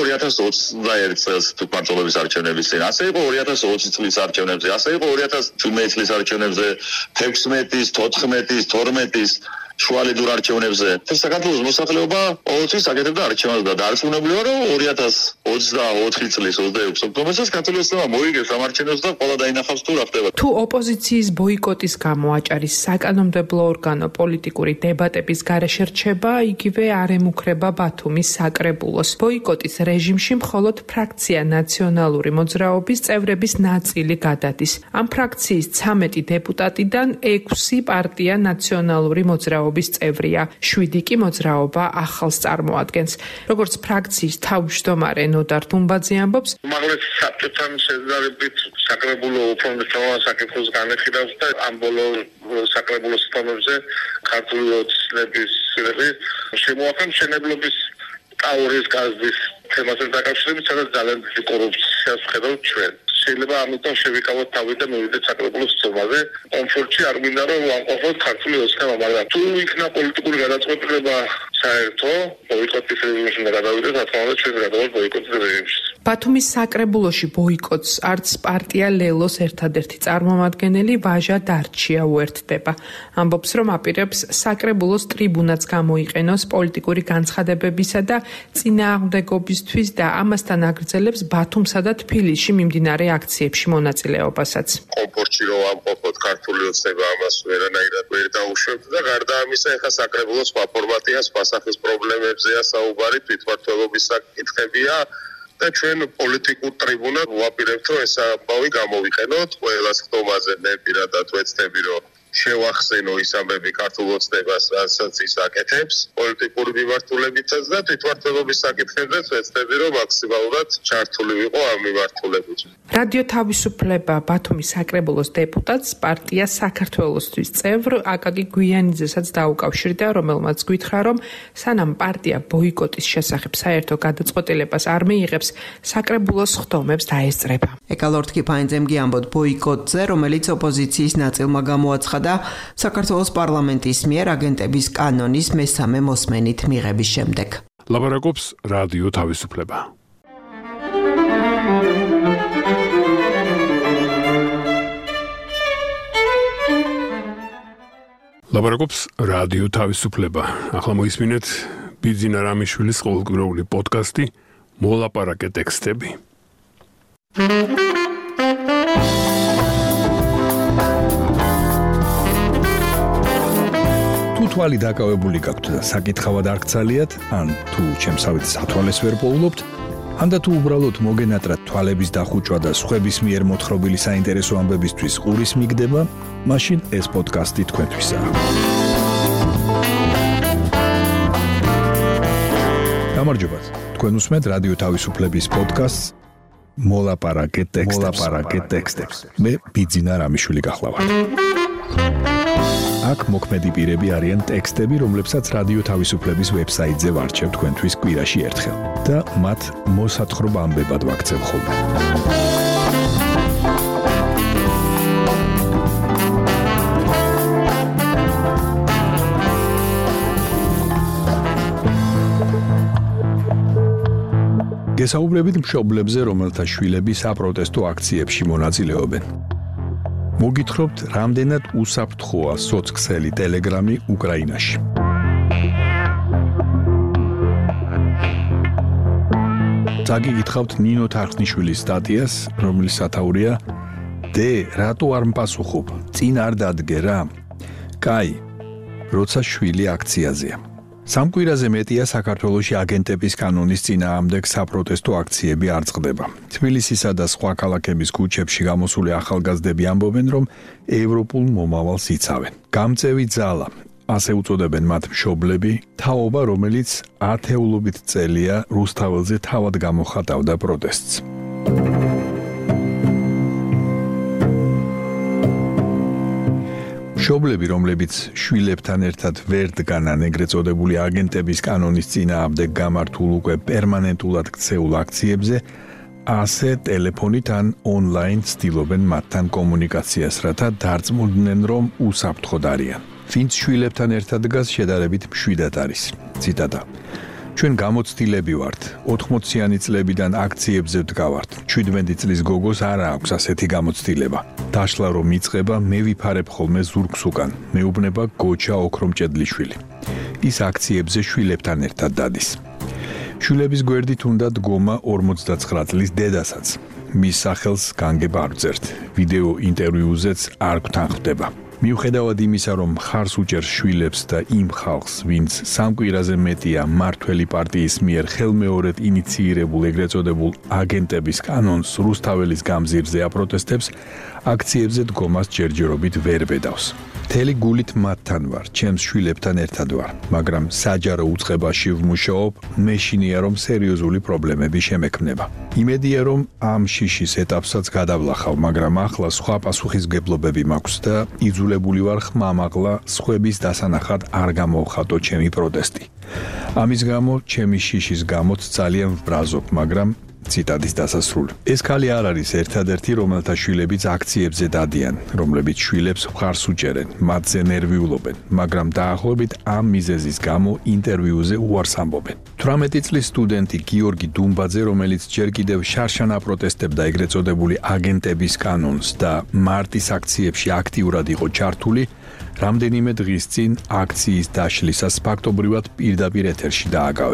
2021 წელს თვითმმართველობის არჩევნების წინ, ასე იყო 2020 წლის არჩევნებზე, ასე იყო 2017 წლის არჩევნებზე, 16-ის, 14-ის, 12-ის შუალედურ არჩევნებზე. საქართველოს მოსახლეობა ყოველთვის აკეთებდა არჩევნებს და დარწმუნებულია, რომ 2024 წლის 26 ოქტომბერს კათოლიკოსმა მოიგებს ამ არჩევნებს და ყველა დაინახავს თუ რა ხდება. თუ ოპოზიციის ბოიკოტის გამო აჭარის საკანონმდებლო ორგანო პოლიტიკური დებატების გარეშე რჩება, იგივე არ ემუქრება ბათუმის საკრებულოს. ბოიკოტის რეჟიმში მხოლოდ ფრაქცია ნაციონალური მოძრაობის წევრების ნაწილი გადადის. ამ ფრაქციის 13 დეპუტატიდან 6 პარტია ნაციონალური მოძრაობის წევრია, 7 კი მოძრაობა ახალს წარმოადგენს. როგორც ფრაქციის თავმჯდომარე ნოდარ თუმბაძე ამბობს, უმაღლეს საბჭოთან შედარებით საკრებულო უფროსობა საკითხს განეხილავს და ამ ბოლო საკრებულოს თემებზე ქართული ოცნების შემოახან მშენებლობის ტაურის გაზის თემასთან დაკავშირებით, სადაც ძალიან დიდი კორუფციას ხედავთ ჩვენ. შეიძლება ამიტომ შევიკავოთ თავი და მივიდეთ საკრებულოს ცნობაზე. კომფორტში არ მინდა რომ ვამყოფოთ ქართული ოცნება, მაგრამ თუ იქნა პოლიტიკური გადაწყვეტილება საერთო, ბოიკოტის რეჟიმში უნდა გადავიდეთ, რა თქმა უნდა ჩვენ გადავიდეთ ბოიკოტის რეჟიმში. ბათუმის საკრებულოში ბოიკოტს არც პარტია ლელოს ერთადერთი წარმომადგენელი ვაჟა დარჩია უერთდება. ამბობს, რომ აპირებს საკრებულოს ტრიბუნაც გამოიყენოს პოლიტიკური განცხადებებისა და წინააღმდეგობისთვის და ამასთან აგრძელებს ბათუმსა და თბილისში მიმდინარე აქციებში მონაწილეობასაც. კომფორტში რომ ამყოფოთ ქართული ოცნება ამას ვერანაირად ვერ დაუშვებთ და გარდა ამისა ეხა საკრებულოს სხვა ფორმატია, სხვა სახის პრობლემებზეა საუბარი, თვითმმართველობის საკითხებია და ჩვენ პოლიტიკურ ტრიბუნად ვაპირებთ, რომ ეს ამბავი გამოვიყენოთ ყველას ხდომაზე. მე პირადად ვეცდები, რომ შევახსენო ის ამბები ქართულ ოცნებას, რასაც ის აკეთებს პოლიტიკური მიმართულებითაც და თვითმმართველობის საკითხებზეც ვეცდები, რომ მაქსიმალურად ჩართული ვიყო ამ მიმართულებით. რადიო თავისუფლება ბათუმის საკრებულოს დეპუტატს პარტია საქართველოსთვის წევრ აკაკი გვიანიძესაც დაუკავშირდა, რომელმაც გითხრა, რომ სანამ პარტია ბოიკოტის შესახებ საერთო გადაწყვეტილებას არ მიიღებს, საკრებულოს ხდომებს დაესწრება. ეკალორთ კიფაინძემ გიამბოთ ბოიკოტზე, რომელიც ოპოზიციის ნაწილმა გამოაცხადა საქართველოს პარლამენტის მიერ აგენტების კანონის მესამე მოსმენით მიღების შემდეგ. ლაპარაკობს რადიო თავისუფლება. ლაპარაკობს რადიო თავისუფლება. ახლა მოისმინეთ ბიძინა რამიშვილის ყოველკვირეული პოდკასტი მოლაპარაკე ტექსტები. თუ თვალი დაკავებული გაქვთ და საკითხავად არ გცალიათ, ან თუ ჩემსავით სათვალეს ვერ პოულობთ, ანდა თუ უბრალოდ მოგენატრათ თვალების დახუჭვა და სხვების მიერ მოთხრობილი საინტერესო ამბებისთვის ყურის მიგდება, მაშინ ეს პოდკასტი თქვენთვისაა. გამარჯობათ, თქვენ უსმენთ რადიო თავისუფლების პოდკასტს მოლაპარაკე ტექსტებს. მე ბიძინა რამიშვილი გახლავართ. აქ მოქმედი პირები არიან ტექსტები, რომლებსაც რადიო თავისუფლების ვებსაიტზე ვარჩევ თქვენთვის კვირაში ერთხელ და მათ მოსათხრობ ამბებად ვაქცევ ხოლმე. გესაუბრებით მშობლებზე, რომელთა შვილები საპროტესტო აქციებში მონაწილეობენ. მოგითხრობთ, რამდენად უსაფრთხოა სოცქსელი ტელეგრამი უკრაინაში. წაგიგითხავთ ნინო თარხნიშვილის სტატიას, რომლის სათაურია დე, რატო არ მპასუხობ? წინ არ დადგე რა? კაი, როცა შვილი აქციაზეა. სამკვირაზე მეტია საქართველოში აგენტების კანონის წინააღმდეგ საპროტესტო აქციები არ წყდება. თბილისისა და სხვა ქალაქების ქუჩებში გამოსული ახალგაზრდები ამბობენ, რომ ევროპულ მომავალს იცავენ. გამწევი ძალა, ასე უწოდებენ მათ მშობლები, თაობა, რომელიც ათეულობით წელია რუსთაველზე თავად გამოხატავდა პროტესტს. მშობლები, რომლებიც შვილებთან ერთად ვერ დგანან ეგრეთ წოდებული აგენტების კანონის წინააღმდეგ გამართულ უკვე პერმანენტულად ქცეულ აქციებზე, ასე ტელეფონით ან ონლაინ ცდილობენ მათთან კომუნიკაციას, რათა დარწმუნდნენ, რომ უსაფრთხოდ არიან. ვინც შვილებთან ერთად დგას, შედარებით მშვიდად არის. ციტატა. ჩვენ გამოცდილები ვართ. 80-იანი წლებიდან აქციებზე ვდგავართ. 17 წლის გოგოს არ აქვს ასეთი გამოცდილება. დაშლა რომ იწყება, მე ვიფარებ ხოლმე ზურგს უკან. მეუბნება გოჩა ოქრომჭედლიშვილი. ის აქციებზე შვილებთან ერთად დადის. შვილების გვერდით უნდა დგომა 49 წლის დედასაც. მის სახელს განგებ არ ვწერთ. ვიდეო ინტერვიუზეც არ გვთანხმდება. მიუხედავად იმისა, რომ ხარს უჭერს შვილებს და იმ ხალხს, ვინც სამკვირაზე მეტია მართველი პარტიის მიერ ხელმეორედ ინიციირებულ ეგრეთ წოდებულ აგენტების კანონს რუსთაველის გამზირზე აპროტესტებს, აქციებზე დგომას ჯერჯერობით ვერ ვედავს. მთელი გულით მათთან ვარ, ჩემს შვილებთან ერთად ვარ, მაგრამ საჯარო უწყებაში ვმუშაობ, მეშინია რომ სერიოზული პრობლემები შემექმნება. იმედია რომ ამ შიშის ეტაპსაც გადავლახავ, მაგრამ ახლა სხვა პასუხისმგებლობები მაქვს და იძულებული ვარ ხმამაღლა სხვების დასანახად არ გამოვხატო ჩემი პროტესტი. ამის გამო ჩემი შიშის გამოც ძალიან ვბრაზობ, მაგრამ ციტატის დასასრული. ეს ქალი არ არის ერთადერთი, რომელთა შვილებიც აქციებზე დადიან, რომლებიც შვილებს მხარს უჭერენ, მათზე ნერვიულობენ, მაგრამ დაახლოებით ამ მიზეზის გამო ინტერვიუზე უარს ამბობენ. 18 წლის სტუდენტი გიორგი დუმბაძე, რომელიც ჯერ კიდევ შარშან აპროტესტებდა ეგრეთ წოდებული აგენტების კანონს და მარტის აქციებში აქტიურად იყო ჩართული, რამდენიმე დღის წინ აქციის დაშლისას ფაქტობრივად პირდაპირ ეთერში დააგავეს.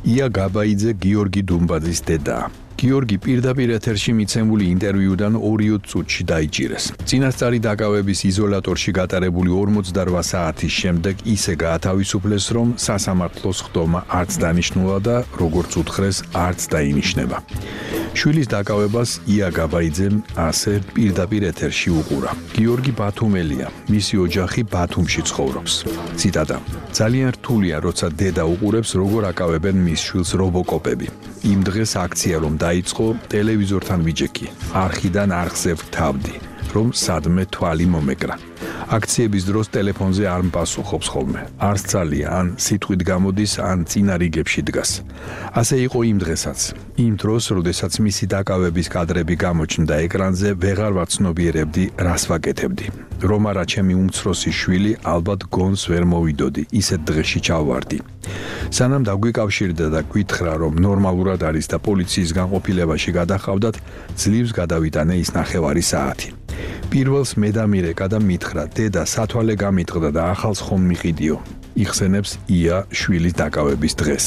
ია გაბაიძე გიორგი დუმბაძის დედაა. გიორგი პირდაპირ ეთერში მიცემული ინტერვიუდან 2 წუთში დაიჭირეს. წინასწარი დაკავების იზოლატორში გატარებული 48 საათის შემდეგ ისე გაათავისუფლეს, რომ სასამართლოს ხდომა არც დანიშნულა და როგორც უთხრეს, არც დაინიშნება. შვილის დაკავებას ია გაბაიძემ ასე პირდაპირ ეთერში უყურა. გიორგი ბათუმელია, მისი ოჯახი ბათუმში ცხოვრობს. ციტატა: ძალიან რთულია, როცა დედა უყურებს, როგორ აკავებენ მის შვილს რობოკოპები. იმ დღეს აქცია რომ დაიწყო, ტელევიზორთან ვიჯექი. არხიდან არხზე ვთავდი, რომ სადმე თვალი მომეკრა. აქციების დროს ტელეფონზე არ მპასუხობს ხოლმე. არც ძალია, ან სიტყვით გამოდის, ან წინა რიგებში დგას. ასე იყო იმ დღესაც. იმ დროს, როდესაც მისი დაკავების კადრები გამოჩნდა ეკრანზე, ვეღარ ვაცნობიერებდი, რას ვაკეთებდი. რომ არა ჩემი უმცროსი შვილი, ალბათ გონს ვერ მოვიდოდი, ისეთ დღეში ჩავვარდი. სანამ დაგვიკავშირდა და გითხრა, რომ ნორმალურად არის და პოლიციის განყოფილებაში გადახავდათ, ძლივს გადავიტანე ის 9 საათი. პირველს მე დამირეკა და მითხრა, დედა სათვალე გამიტყდა და ახალს ხომ მიყიდიო. იხსენებს ია შვილის დაკავების დღეს.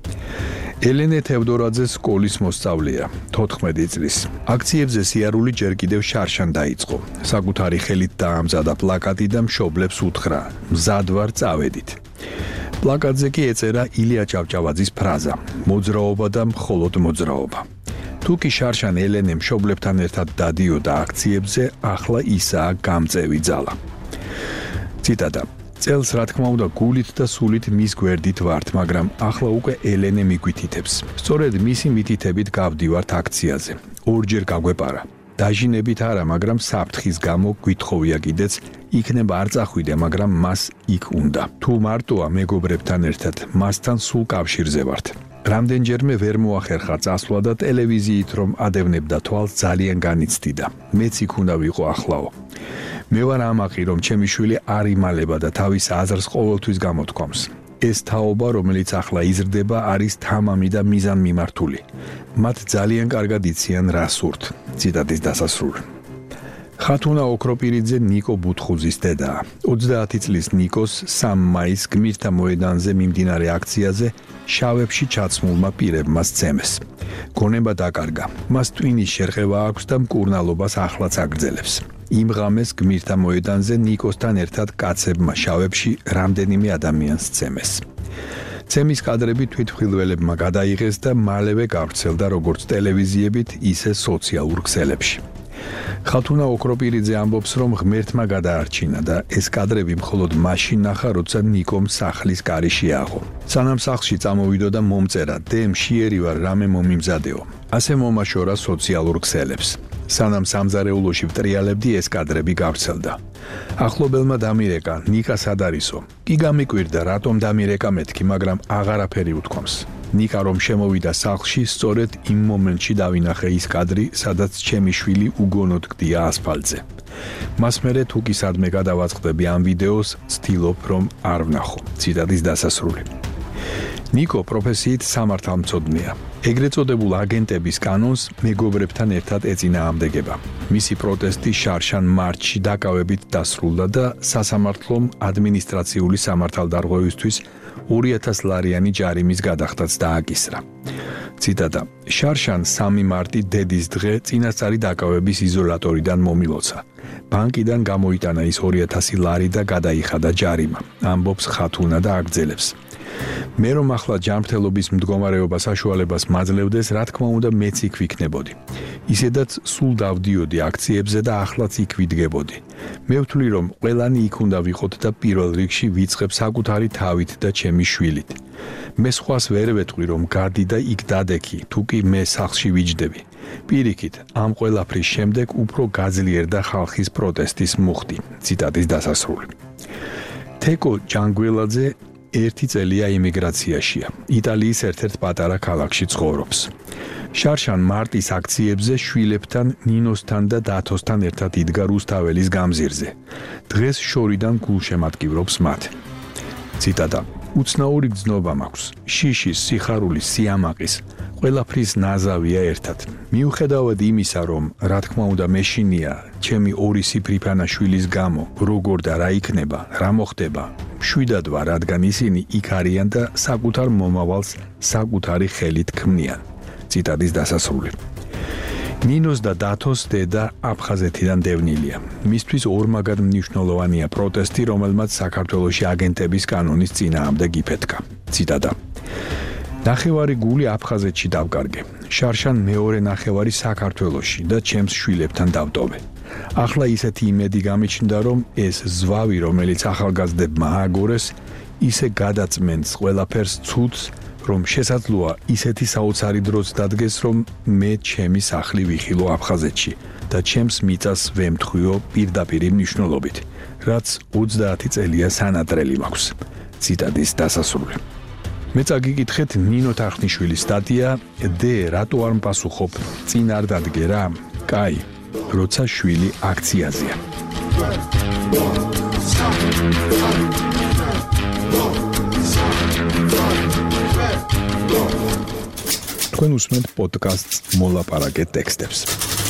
ელენე თევდორაძე სკოლის მოსწავლეა, 14 წლის. აქციებზე სიარული ჯერ კიდევ შარშან დაიწყო. საკუთარი ხელით დაამზადა პლაკატი და მშობლებს უთხრა, მზად ვარ, წავედით. პლაკატზე კი ეწერა ილია ჭავჭავაძის ფრაზა, მოძრაობა და მხოლოდ მოძრაობა. თუ კი შარშან ელენე მშობლებთან ერთად დადიოდა აქციებზე, ახლა ისაა გამწევი ძალა. ციტატა: წელს რა თქმა უნდა გულით და სულით მის გვერდით ვართ, მაგრამ ახლა უკვე ელენე მიგვითითებს. სწორედ მისი მითითებით გავდივართ აქციაზე. ორჯერ გაგვეპარა. დაჟინებით არა, მაგრამ საფრთხის გამო გვითხოვია კიდეც, იქნება არ წახვიდე, მაგრამ მას იქ უნდა. თუ მარტოა მეგობრებთან ერთად, მასთან სულ კავშირზე ვართ. რამდენჯერმე ვერ მოახერხა წასვლა და ტელევიზიით რომ ადევნებდა თვალს ძალიან განიცდიდა. მეც იქ უნდა ვიყო ახლაო. მე ვარ ამაყი, რომ ჩემი შვილი არ იმალება და თავის აზრს ყოველთვის გამოთქვამს. ეს თაობა, რომელიც ახლა იზრდება, არის თამამი და მიზანმიმართული. მათ ძალიან კარგად იციან რა სურთ. ციტატის დასასრული. ხათუნა ოქროპირიძე ნიკო ბუთხუძის დედაა. 30 წლის ნიკოს 3 მაისს გმირთა მოედანზე მიმდინარე აქციაზე შავებში ჩაცმულმა პირებმა სცემეს. გონება დაკარგა. მას ტვინის შერყევა აქვს და მკურნალობას ახლაც აგრძელებს. იმ ღამეს გმირთა მოედანზე ნიკოსთან ერთად კაცებმა შავებში რამდენიმე ადამიანს სცემეს. ცემის კადრები თვითმხილველებმა გადაიღეს და მალევე გავრცელდა როგორც ტელევიზიებით, ისე სოციალურ ქსელებში. ხათუნა ოქროპირიძე ამბობს, რომ ღმერთმა გადაარჩინა და ეს კადრები მხოლოდ მაშინ ნახა, როცა ნიკომ სახლის კარი შეაღო. სანამ სახლში წამოვიდო და მომწერა, დე მშიერი ვარ, რამე მომიმზადეო. ასე მომაშორა სოციალურ ქსელებს. სანამ სამზარეულოში ვტრიალებდი, ეს კადრები გავრცელდა. ახლობელმა დამირეკა, ნიკა სად არისო? კი გამიკვირდა, რატომ დამირეკა მეთქი, მაგრამ აღარაფერი უთქვამს. ნიკა რომ შემოვიდა სახლში, სწორედ იმ მომენტში დავინახე ის კადრი, სადაც ჩემი შვილი უგონოდ გდია ასფალტზე. მას მერე თუ კი სადმე გადავაწყდები ამ ვიდეოს, ვცდილობ რომ არ ვნახო. ციტატის დასასრული. ნიკო პროფესიით სამართალმცოდნეა. ეგრეთ წოდებულ აგენტების კანონს მეგობრებთან ერთად ეწინააღმდეგება. მისი პროტესტი შარშან მარტში დაკავებით დასრულდა და სასამართლომ ადმინისტრაციული სამართალდარღვევისთვის 2000 ლარიანი ჯარიმის გადახდაც დააკისრა. ციტატა: შარშან 3 მარტი დედის დღე წინასწარი დაკავების იზოლატორიდან მომილოცა. ბანკიდან გამოიტანა ის 2000 ლარი და გადაიხადა ჯარიმა. ამბობს ხათუნა და აგრძელებს. მე რომ ახლა ჯანმრთელობის მდგომარეობა საშუალებას მაძლევდეს, რა თქმა უნდა მეც იქ ვიქნებოდი. ისედაც სულ დავდიოდი აქციებზე და ახლაც იქ ვიდგებოდი. მე ვთვლი, რომ ყველანი იქ უნდა ვიყოთ და პირველ რიგში ვიწყებ საკუთარი თავით და ჩემი შვილით. მე სხვას ვერ ვეთყვი, რომ გადი და იქ დადექი, თუ კი მე სახლში ვიჯდები. პირიქით, ამ ყველაფრის შემდეგ უფრო გაძლიერდა ხალხის პროტესტის მუხტი. ციტატის დასასრული. თეკო ჯანგველაძე 1 წელია იმიგრაციაშია. იტალიის ერთ-ერთ პატარა ქალაქში ცხოვრობს. შარშან მარტის აქციებზე შვილებთან, ნინოსთან და დათოსთან ერთად იდგა რუსთაველის გამზირზე. დღეს შორიდან გულშემატკივრობს მათ. ციტატა: უცნაური გრძნობა მაქვს. შიშის, სიხარულის, სიამაყის, ყველაფრის ნაზავია ერთად. მიუხედავად იმისა, რომ რა თქმა უნდა მეშინია, ჩემი ორი სიფრიფანა შვილის გამო, როგორ და რა იქნება, რა მოხდება, მშვიდად ვარ, რადგან ისინი იქ არიან და საკუთარ მომავალს საკუთარი ხელით ქმნიან. ციტატის დასასრული. ნინოს და დათოს დედა აფხაზეთიდან დევნილია. მისთვის ორმაგად მნიშვნელოვანია პროტესტი, რომელმაც საქართველოში აგენტების კანონის წინააღმდეგ იფეთქა. ციტატა. ნახევარი გული აფხაზეთში დავკარგე. შარშან მეორე ნახევარი საქართველოში და ჩემს შვილებთან დავტოვე. ახლა ისეთი იმედი გამიჩნდა, რომ ეს ზვავი, რომელიც ახალგაზრდებმა ააგორეს, ისე გადაწმენს ყველაფერს ცუდს, რომ შესაძლოა ისეთი საოცარი დროც დადგეს, რომ მე ჩემი სახლი ვიხილო აფხაზეთში და ჩემს მიწას ვემთხვიო პირდაპირი მნიშვნელობით, რაც 30 წელია სანატრელი მაქვს. ციტატის დასასრული. მე წაგიკითხეთ ნინო თახნიშვილის სტატია „დე რატო არ მპასუხობ, წინ არ დადგე რა? კაი, როცა შვილი აქციაზეა. თქვენ უსმენთ პოდკასტს მოლაპარაკე ტექსტებს.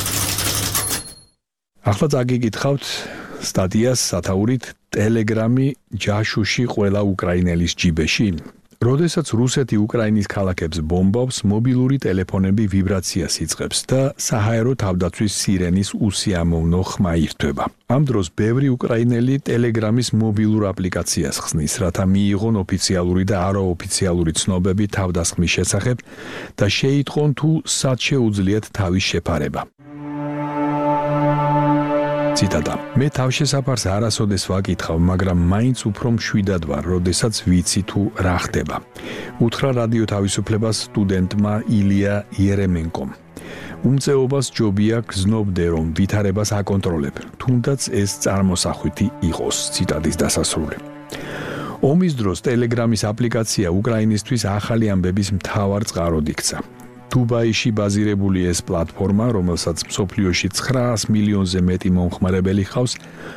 ახლა წაგიკითხავთ სტატიას სათაურით ტელეგრამი ჯაშუში ყველა უკრაინელის ჯიბეში. როდესაც რუსეთი უკრაინის ქალაქებს ბომბავს, მობილური ტელეფონები ვიბრაციას იწყებს და საჰაერო თავდაცვის სირენის უსიამოვნო ხმა ირთვება. ამ დროს ბევრი უკრაინელი ტელეგრამის მობილურ აპლიკაციას ხსნის, რათა მიიღონ ოფიციალური და არაოფიციალური ცნობები თავდასხმის შესახებ და შეიტყონ თუ სად შეუძლიათ თავის შეფარება. ციტატა. მე თავშესაფარს არასოდეს ვაკითხავ, მაგრამ მაინც უფრო მშვიდად ვარ, როდესაც ვიცი თუ რა ხდება. უთხრა რადიო თავისუფლებას სტუდენტმა ილია იერემენკომ. უმწეობას ჯობია გზნობდე, რომ ვითარებას აკონტროლებ, თუნდაც ეს წარმოსახვითი იყოს. ციტატის დასასრული. ომის დროს ტელეგრამის აპლიკაცია უკრაინისთვის ახალი ამბების მთავარ წყაროდ იქცა. დუბაიში ბაზირებული ეს პლატფორმა, რომელსაც მსოფლიოში 900 მილიონზე მეტი მომხმარებელი ჰყავს,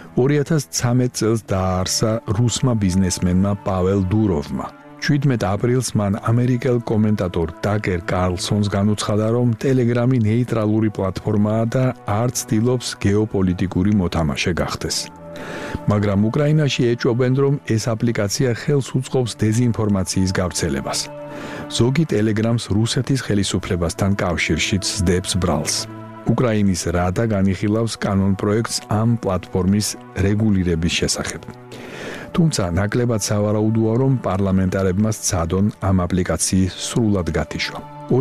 2013 წელს დააარსა რუსმა ბიზნესმენმა პაվել დუროვმა. 17 აპრილს მან ამერიკელ კომენტატორ დაკერ კარლსონს განუცხადა, რომ ტელეგრამი ნეიტრალური პლატფორმაა და არ ცდილობს გეოპოლიტიკური მოთამაშე გახდეს. მაგრამ უკრაინაში ეჭვობენ, რომ ეს აპლიკაცია ხელს უწყობს დეზინფორმაციის გავრცელებას. ზოგი ტელეგრამს რუსეთის ხელისუფლებასთან კავშირშიც სდებს ბრალს. უკრაინის რადა განიხილავს კანონ პროექტს ამ პლატფორმის რეგულირების შესახებ. თუმცა ნაკლებად სავარაუდოა, რომ პარლამენტარებმა სცადონ ამ აპლიკაციის სრულად გათიშვა.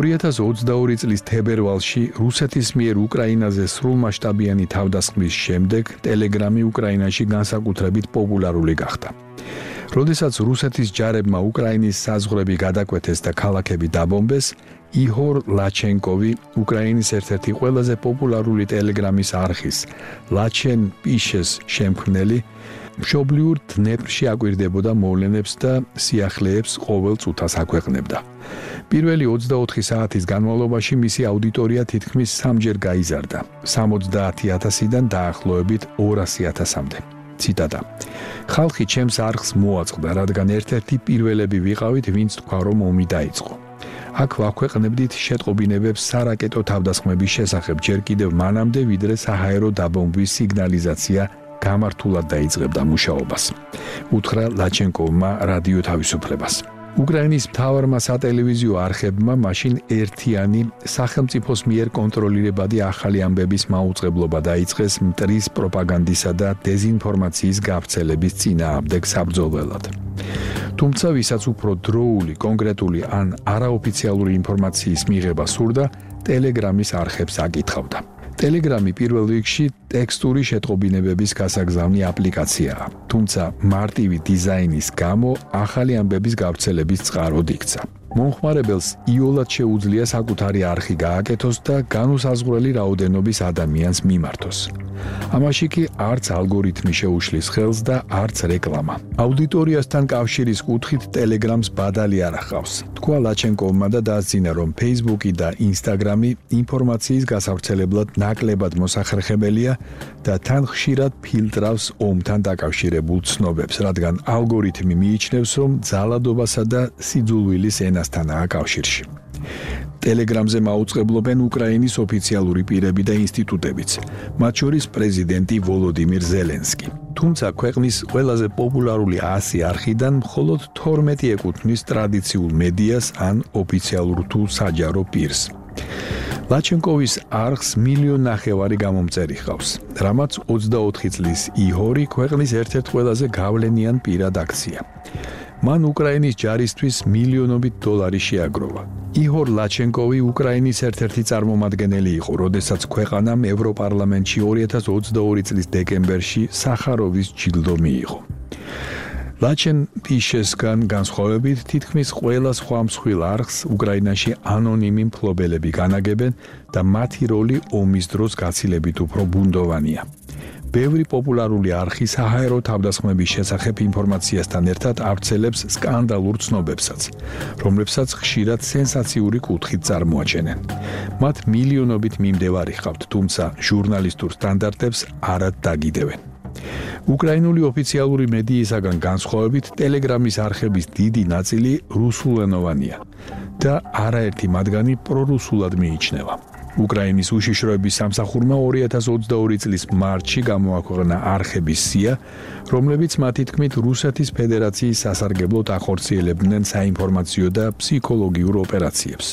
2022 წლის თებერვალში რუსეთის მიერ უკრაინაზე სრულმასშტაბიანი თავდასხმის შემდეგ ტელეგრამი უკრაინაში განსაკუთრებით პოპულარული გახდა. როდესაც რუსეთის ჯარებმა უკრაინის საზღვრები გადაკვეთეს და ქალაქები დაბომბეს, იჰორ ლაჩენკოვი, უკრაინის ერთ-ერთი ყველაზე პოპულარული ტელეგრამის არხის ლაჩენ პიშეს შემქმნელი, მშობლიურ დნეპრში აკვირდებოდა მოვლენებს და სიახლეებს ყოველ წუთას აქვეყნებდა. პირველი 24 საათის განმავლობაში მისი აუდიტორია თითქმის 3-ჯერ გაიზარდა, 70,000-დან დაახლოებით 200,000-მდე. ციტატა. ხალხი ჩემს არხს მოაწყდა, რადგან ერთ-ერთი პირველები ვიყავით, ვინც თქვა, რომ ომი დაიწყო. აქ ვაქვეყნებდით შეტყობინებებს სარაკეტო თავდასხმების შესახებ, ჯერ კიდევ მანამდე, ვიდრე საჰაერო დაბომბვის სიგნალიზაცია გამართულად დაიწყებდა მუშაობას. უთხრა ლაჩენკოვმა რადიო თავისუფლებას. უკრაინის მთავარმა სატელევიზიო არხებმა მაშინ ერთიანი სახელმწიფოს მიერ კონტროლირებადი ახალი ამბების მაუწყებლობა დაიწყეს მტრის პროპაგანდისა და დეზინფორმაციის გავრცელების წინააღმდეგ საბრძოლველად. თუმცა ვისაც უფრო დროული, კონკრეტული ან არაოფიციალური ინფორმაციის მიღება სურდა, ტელეგრამის არხებს აკითხავდა. ტელეგრამი პირველ რიგში ტექსტური შეტყობინებების გასაგზავნი აპლიკაციაა, თუმცა მარტივი დიზაინის გამო ახალი ამბების გავრცელების წყაროდ იქცა. მომხმარებელს იოლად შეუძლია საკუთარი არხი გააკეთოს და განუსაზღვრელი რაოდენობის ადამიანს მიმართოს. ამაში კი არც ალგორითმი შეუშლის ხელს და არც რეკლამა. აუდიტორიასთან კავშირის კუთხით Telegram-ს ბადალი არ ახავს. თქვა ლაჩენკოვმა და დაასწინა, რომ Facebook-ი და Instagram-ი ინფორმაციის გასავრცელებლად ნაკლებად მოსახერხებელია და თან ხშირად ფილტრავს ომთან დაკავშირებულ ცნობებს, რადგან ალგორითმი მიიჩნევს, რომ ძალადობასა და სიძულვილის ენასთანაა კავშირში. Telegram-ზე მაუწყებლობენ უკრაინის ოფიციალური პირები და ინსტიტუტებიც, მათ შორის პრეზიდენტი ვოლოდიმირ ზელენსკი. თუმცა ქვეყნის ყველაზე პოპულარული 100 არხიდან მხოლოდ 12 ეკუთვნის ტრადიციულ მედიას ან ოფიციალურ თუ საჯარო პირს. ლაჩენკოვის არხს 1,5 მილიონი გამომწერი ჰყავს, რამაც 24 წლის იჰორი ქვეყნის ერთ-ერთ ყველაზე გავლენიან პირად აქცია. მან უკრაინის ჯარისთვის მილიონობით დოლარი შეაგროვა. იჰორ ლაჩენკოვი უკრაინის ერთ-ერთი წარმომადგენელი იყო, როდესაც ქვეყანამ ევროპარლამენტში 2022 წლის დეკემბერში სახაროვის ჯილდო მიიღო. ლაჩენკოვისგან განსხვავებით, თითქმის ყველა სხვა მსხვილ არხს უკრაინაში ანონიმი მფლობელები განაგებენ და მათი როლი ომის დროს გაცილებით უფრო ბუნდოვანია. ბევრი პოპულარული არხი საჰაერო თავდასხმების შესახებ ინფორმაციასთან ერთად ავრცელებს სკანდალურ ცნობებსაც, რომლებსაც ხშირად სენსაციური კუთხით წარმოაჩენენ. მათ მილიონობით მიმდევარი ჰყავთ, თუმცა ჟურნალისტურ სტანდარტებს არად დაგიდევენ. უკრაინული ოფიციალური მედიისაგან განსხვავებით, Telegram-ის არხების დიდი ნაწილი რუსულენოვანია და არაერთი მათგანი პრორუსულად მიიჩნევა. უკრაინის უშიშროების სამსახურმა 2022 წლის მარტში გამოაქვეყნა არხების სია, რომლებიც მათი თქმით რუსეთის ფედერაციის სასარგებლოდ ახორციელებდნენ საინფორმაციო და ფსიქოლოგიურ ოპერაციებს.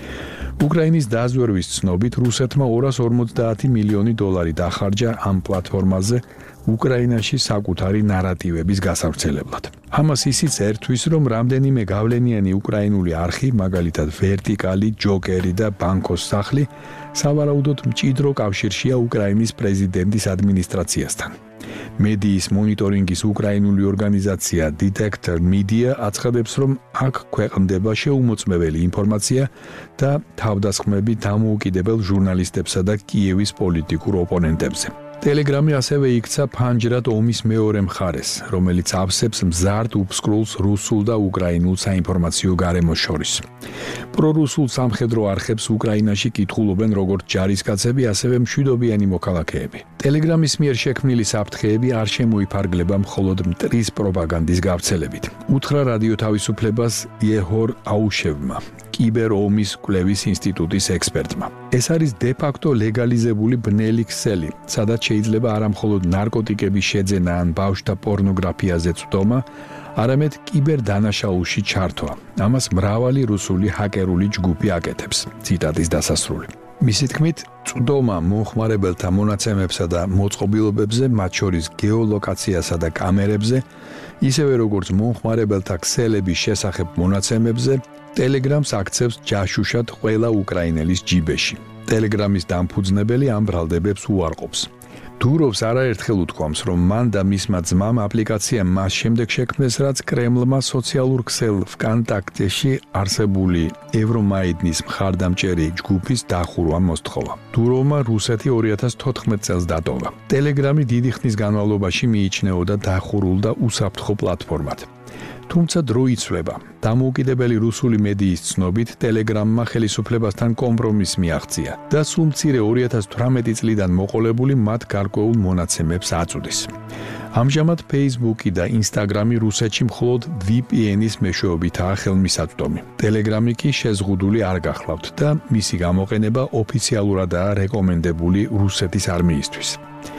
უკრაინის დაზვერვის ცნობით, რუსეთმა 250 მილიონი დოლარი დახარჯა ამ პლატფორმაზე უკრაინაში საკუთარი ნარატივების გასავრცელებლად. ამას ისიც ერთვის, რომ რამდენიმე გავლენიანი უკრაინული არხი, მაგალითად ვერტიკალი, ჯოკერი და ბანკოს სახლი, სავარაუდოდ მჭიდრო კავშირშია უკრაინის პრეზიდენტის ადმინისტრაციასთან. მედიის მონიტორინგის უკრაინული ორგანიზაცია Detector Media აცხადებს, რომ აქ ქვეყნდება შეუმოწმებელი ინფორმაცია და თავდასხმები დამოუკიდებელ ჟურნალისტებსა და კიევის პოლიტიკურ ოპონენტებზე. Telegram-ი ასევე იქცა ფანჯრად ომის მეორე მხარეს, რომელიც ავსებს მზარდ უფსკრულს რუსულ და უკრაინულ საინფორმაციო გარემოს შორის. პრორუსულ სამხედრო არხებს უკრაინაში კითხულობენ როგორც ჯარისკაცები, ასევე მშვიდობიანი მოქალაქეები. Telegram-ის მიერ შექმნილი საფრთხეები არ შემოიფარგლება მხოლოდ მტრის პროპაგანდის გავრცელებით. უთხრა რადიო თავისუფლებას იეჰორ აუშევმა, კიბერომის კვლევის ინსტიტუტის ექსპერტმა. ეს არის დე-ფაქტო ლეგალიზებული ბნელი ქსელი, სადაც შეიძლება არა მხოლოდ ნარკოტიკების შეძენა ან ბავშვთა პორნოგრაფიაზე წვდომა, არამედ კიბერდანაშაულში ჩართვა. ამას მრავალი რუსული ჰაკერული ჯგუფი აკეთებს. ციტატის დასასრული. მისი თქმით, წვდომა მომხმარებელთა მონაცემებსა და მოწყობილობებზე, მათ შორის გეოლოკაციასა და კამერებზე, ისევე როგორც მომხმარებელთა ქსელების შესახებ მონაცემებზე, Telegram-ს აქცევს ჯაშუშად ყველა უკრაინელის ჯიბეში. Telegram-ის დამფუძნებელი ამ ბრალდებებს უარყოფს. დუროვს არაერთხელ უთქვამს, რომ მან და მისმა ძმამ აპლიკაცია მას შემდეგ შექმნეს, რაც კრემლმა სოციალურ ქსელ ვკონტაქტეში არსებული ევრომაიდნის მხარდამჭერი ჯგუფის დახურვა მოსთხოვა. დუროვმა რუსეთი 2014 წელს დატოვა. Telegram-ი დიდი ხნის განმავლობაში მიიჩნეოდა დახურულ და უსაფრთხო პლატფორმად. თუმცა დრო იცვლება. დამოუკიდებელი რუსული მედიის ცნობით, Telegram-მა ხელისუფლებასთან კომპრომისი მიაღწია და სულ მცირე 2018 წლიდან მოყოლებული მათ გარკვეულ მონაცემებს აწვდის. ამჟამად Facebook-ი და Instagram-ი რუსეთში მხოლოდ VPN-ის მეშვეობითაა ხელმისაწვდომი. Telegram-ი კი შეზღუდული არ გახლავთ და მისი გამოყენება ოფიციალურადაა რეკომენდებული რუსეთის არმიისთვის.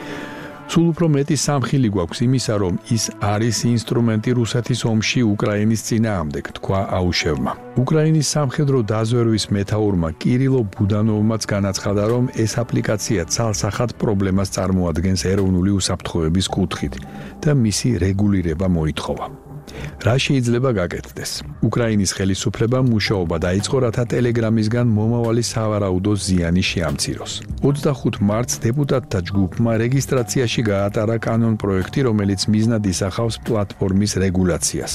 სულ უფრო მეტი სამხილი გვაქვს იმისა, რომ ის არის ინსტრუმენტი რუსეთის ომში უკრაინის წინააღმდეგ, თქვა აუშევმა. უკრაინის სამხედრო დაზვერვის მეთაურმა კირილო ბუდანოვმაც განაცხადა, რომ ეს აპლიკაცია ცალსახად პრობლემას წარმოადგენს ეროვნული უსაფრთხოების კუთხით და მისი რეგულირება მოითხოვა. რა შეიძლება გაკეთდეს? უკრაინის ხელისუფლებამ მუშაობა დაიწყო, რათა Telegram-ისგან მომავალი სავარაუდო ზიანი შეამციროს. 25 მარტს დეპუტატთა ჯგუფმა რეგისტრაციაში გაატარა კანონ-პროექტი, რომელიც მიზნად ისახავს პლატფორმის რეგულაციას.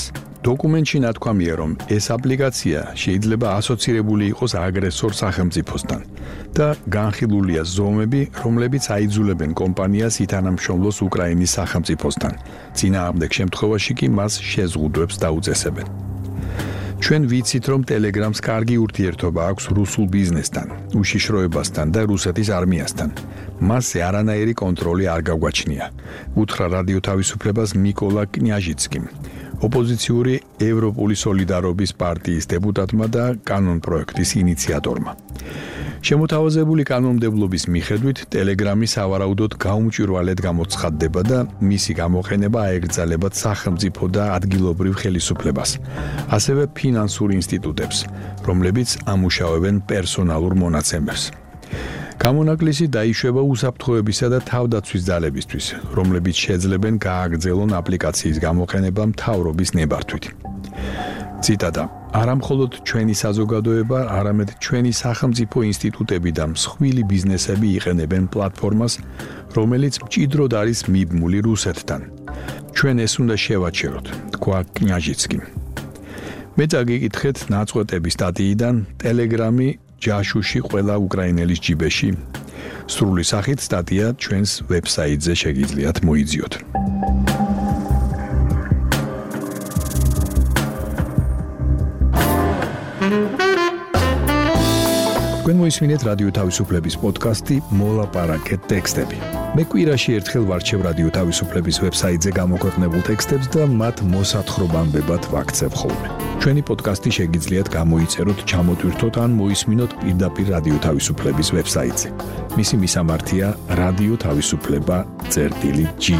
დოკუმენტში ნათქვამია, რომ ეს აპლიკაცია შეიძლება ასოცირებული იყოს აგრესორ სახელმწიფოსთან და განხილულია ზომები, რომლებიც აიძულებენ კომპანიას ითანამშრომლოს უკრაინის სახელმწიფოსთან. წინააღმდეგ შემთხვევაში კი მას შეზღუდვებს დაუწესებენ. ჩვენ ვიცით, რომ Telegram-ს კარგი ურთიერთობა აქვს რუსულ ბიზნესთან, უშიშროებასთან და რუსეთის არმიასთან. მასზე არანაირი კონტროლი არ გაგვაჩნია. უთხრა რადიო თავისუფლებას მიკოლა კნიაჟიცკიმ, ოპოზიციური ევროპული სოლიდარობის პარტიის დეპუტატმა და კანონპროექტის ინიციატორმა. შემოთავაზებული კანონმდებლობის მიხედვით Telegram-ი სავარაუდოდ გაუმჭვირვალედ გამოცხადდება და მისი გამოყენება აეგრძალებათ სახელმწიფო და ადგილობრივ ხელისუფლებას, ასევე ფინანსურ ინსტიტუტებს, რომლებიც ამუშავებენ პერსონალურ მონაცემებს. გამონაკლისი დაიშვება უსაფრთხოებისა და თავდაცვის ძალებისთვის, რომლებიც შეძლებენ გააგრძელონ აპლიკაციის გამოყენება მთავრობის ნებართვით. ციტატა: არა მხოლოდ ჩვენი საზოგადოება, არამედ ჩვენი სახელმწიფო ინსტიტუტები და მსხვილი ბიზნესები იყენებენ პლატფორმას, რომელიც მჭიდროდ არის მიბმული რუსეთთან. ჩვენ ეს უნდა შევაჩეროთ, თქვა კნიაჟიცკიმ. მე წაგიკითხეთ ნაწყვეტების სტატიიდან Telegram-ი ჯაშუში ყველა უკრაინელის ჯიბეში. სრული სახით სტატია ჩვენს ვებსაიტზე შეგიძლიათ მოიძიოთ. თქვენ მოისმინეთ რადიო თავისუფლების პოდკასტი მოლაპარაკეთ ტექსტები. მე კვირაში ერთხელ ვარჩევ რადიო თავისუფლების ვებსაიტზე გამოქვეყნებულ ტექსტებს და მათ მოსათხრობამდებად ვაქცევ ხოლმე. ჩვენი პოდკასტი შეგიძლიათ გამოიწეროთ, ჩამოტვირთოთ ან მოისმინოთ პირდაპირ რადიო თავისუფლების ვებსაიტზე. მისი მისამართია რადიო თავისუფლება.ge.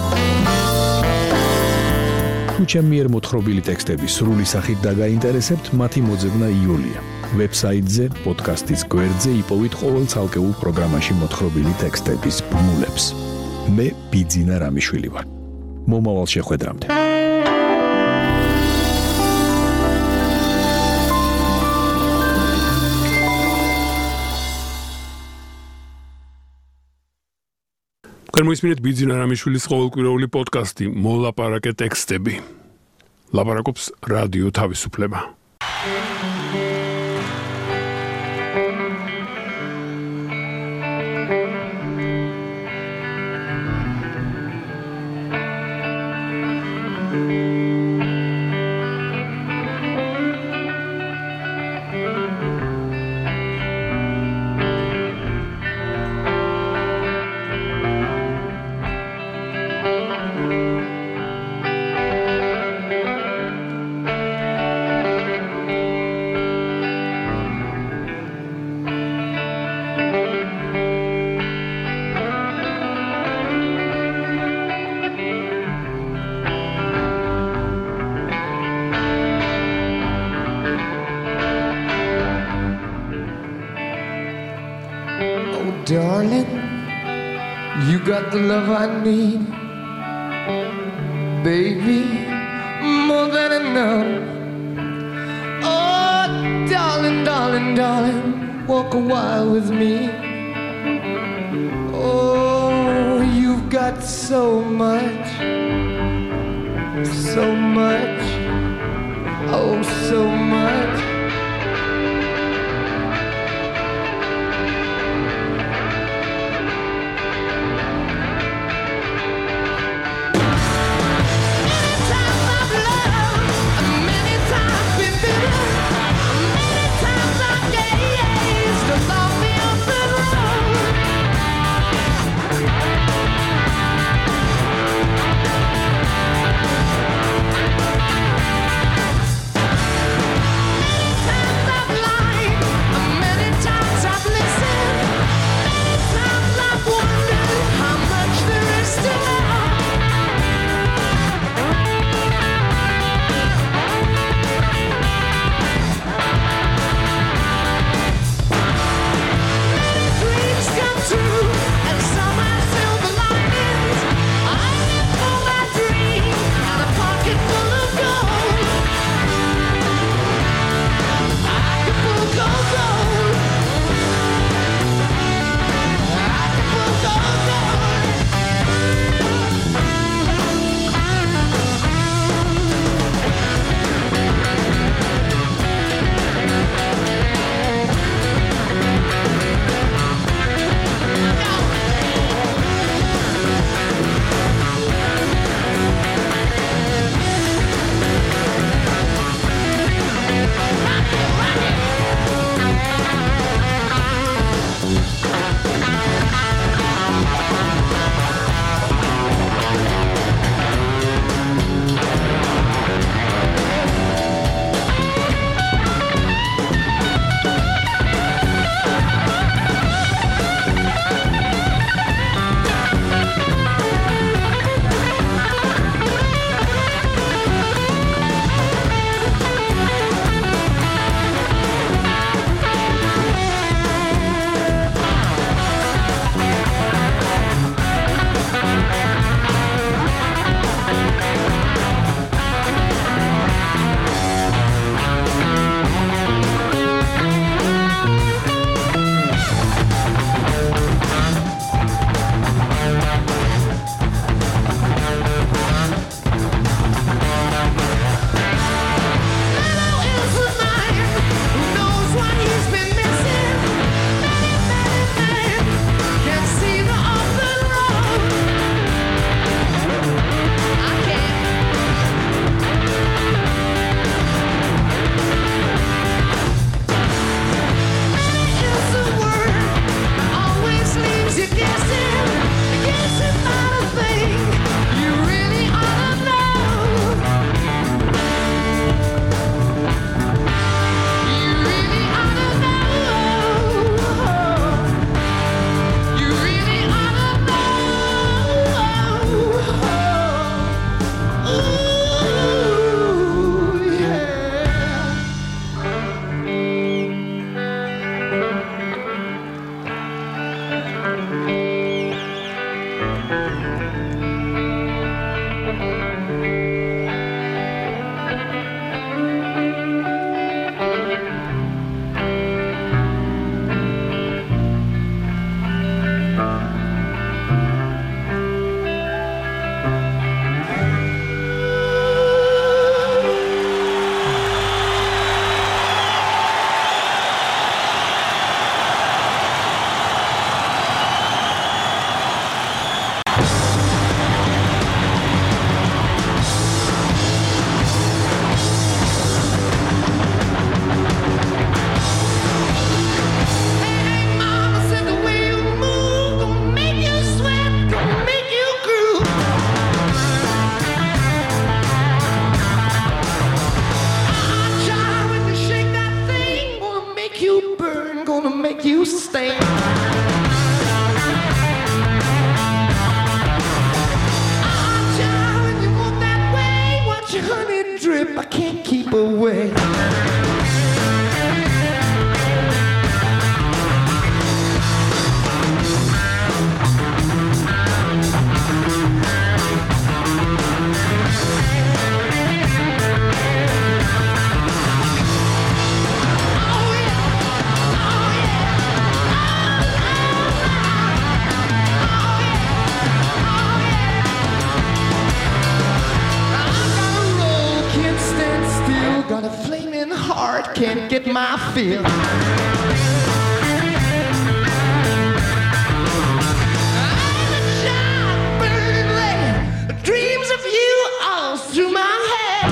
თუ ჩემი მიერ მოთხრობილი ტექსტები სრული სახით დაგაინტერესებთ, მათი მოძებნა იულია. ვებსაიტზე, პოდკასტის გვერდზე იპოვით ყოველ ცალკეულ პროგრამაში მოთხრობილი ტექსტების ბმულებს. მე ბიძინა რამიშვილი ვარ. მომავალ შეხვედრამდე. თქვენ მოისმინეთ ბიძინა რამიშვილის ყოველკვირეული პოდკასტი მოლაპარაკეთ ტექსტები. ლაპარაკობს რადიო თავისუფლება. Darling, you got the love I need, baby, more than enough. Oh, darling, darling, darling, walk a while with me. Oh, you've got so much, oh, so much. Can't get my fill. I'm a child burning red. Dreams of you all through my head.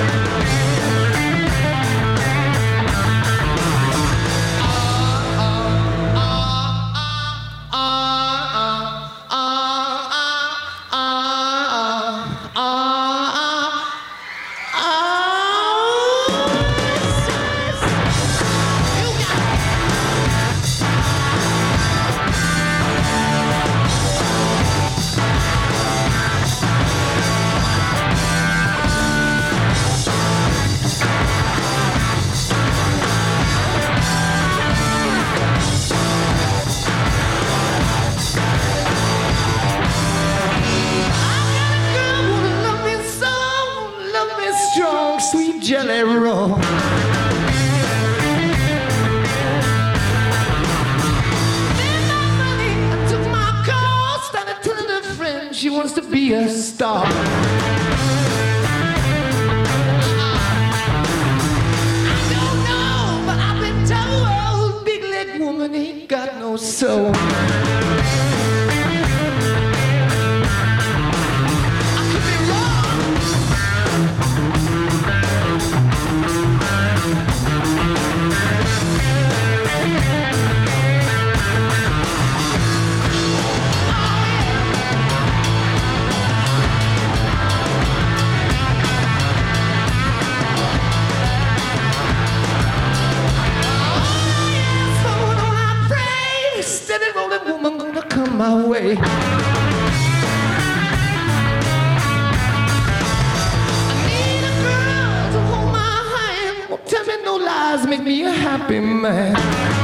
Jelly roll. Then my money, I took my call, started telling her friend she wants to be a star. I don't know, but I've been told big leg woman ain't got no soul. My way. I need a girl to hold my hand. Won't tell me no lies, make me a happy man.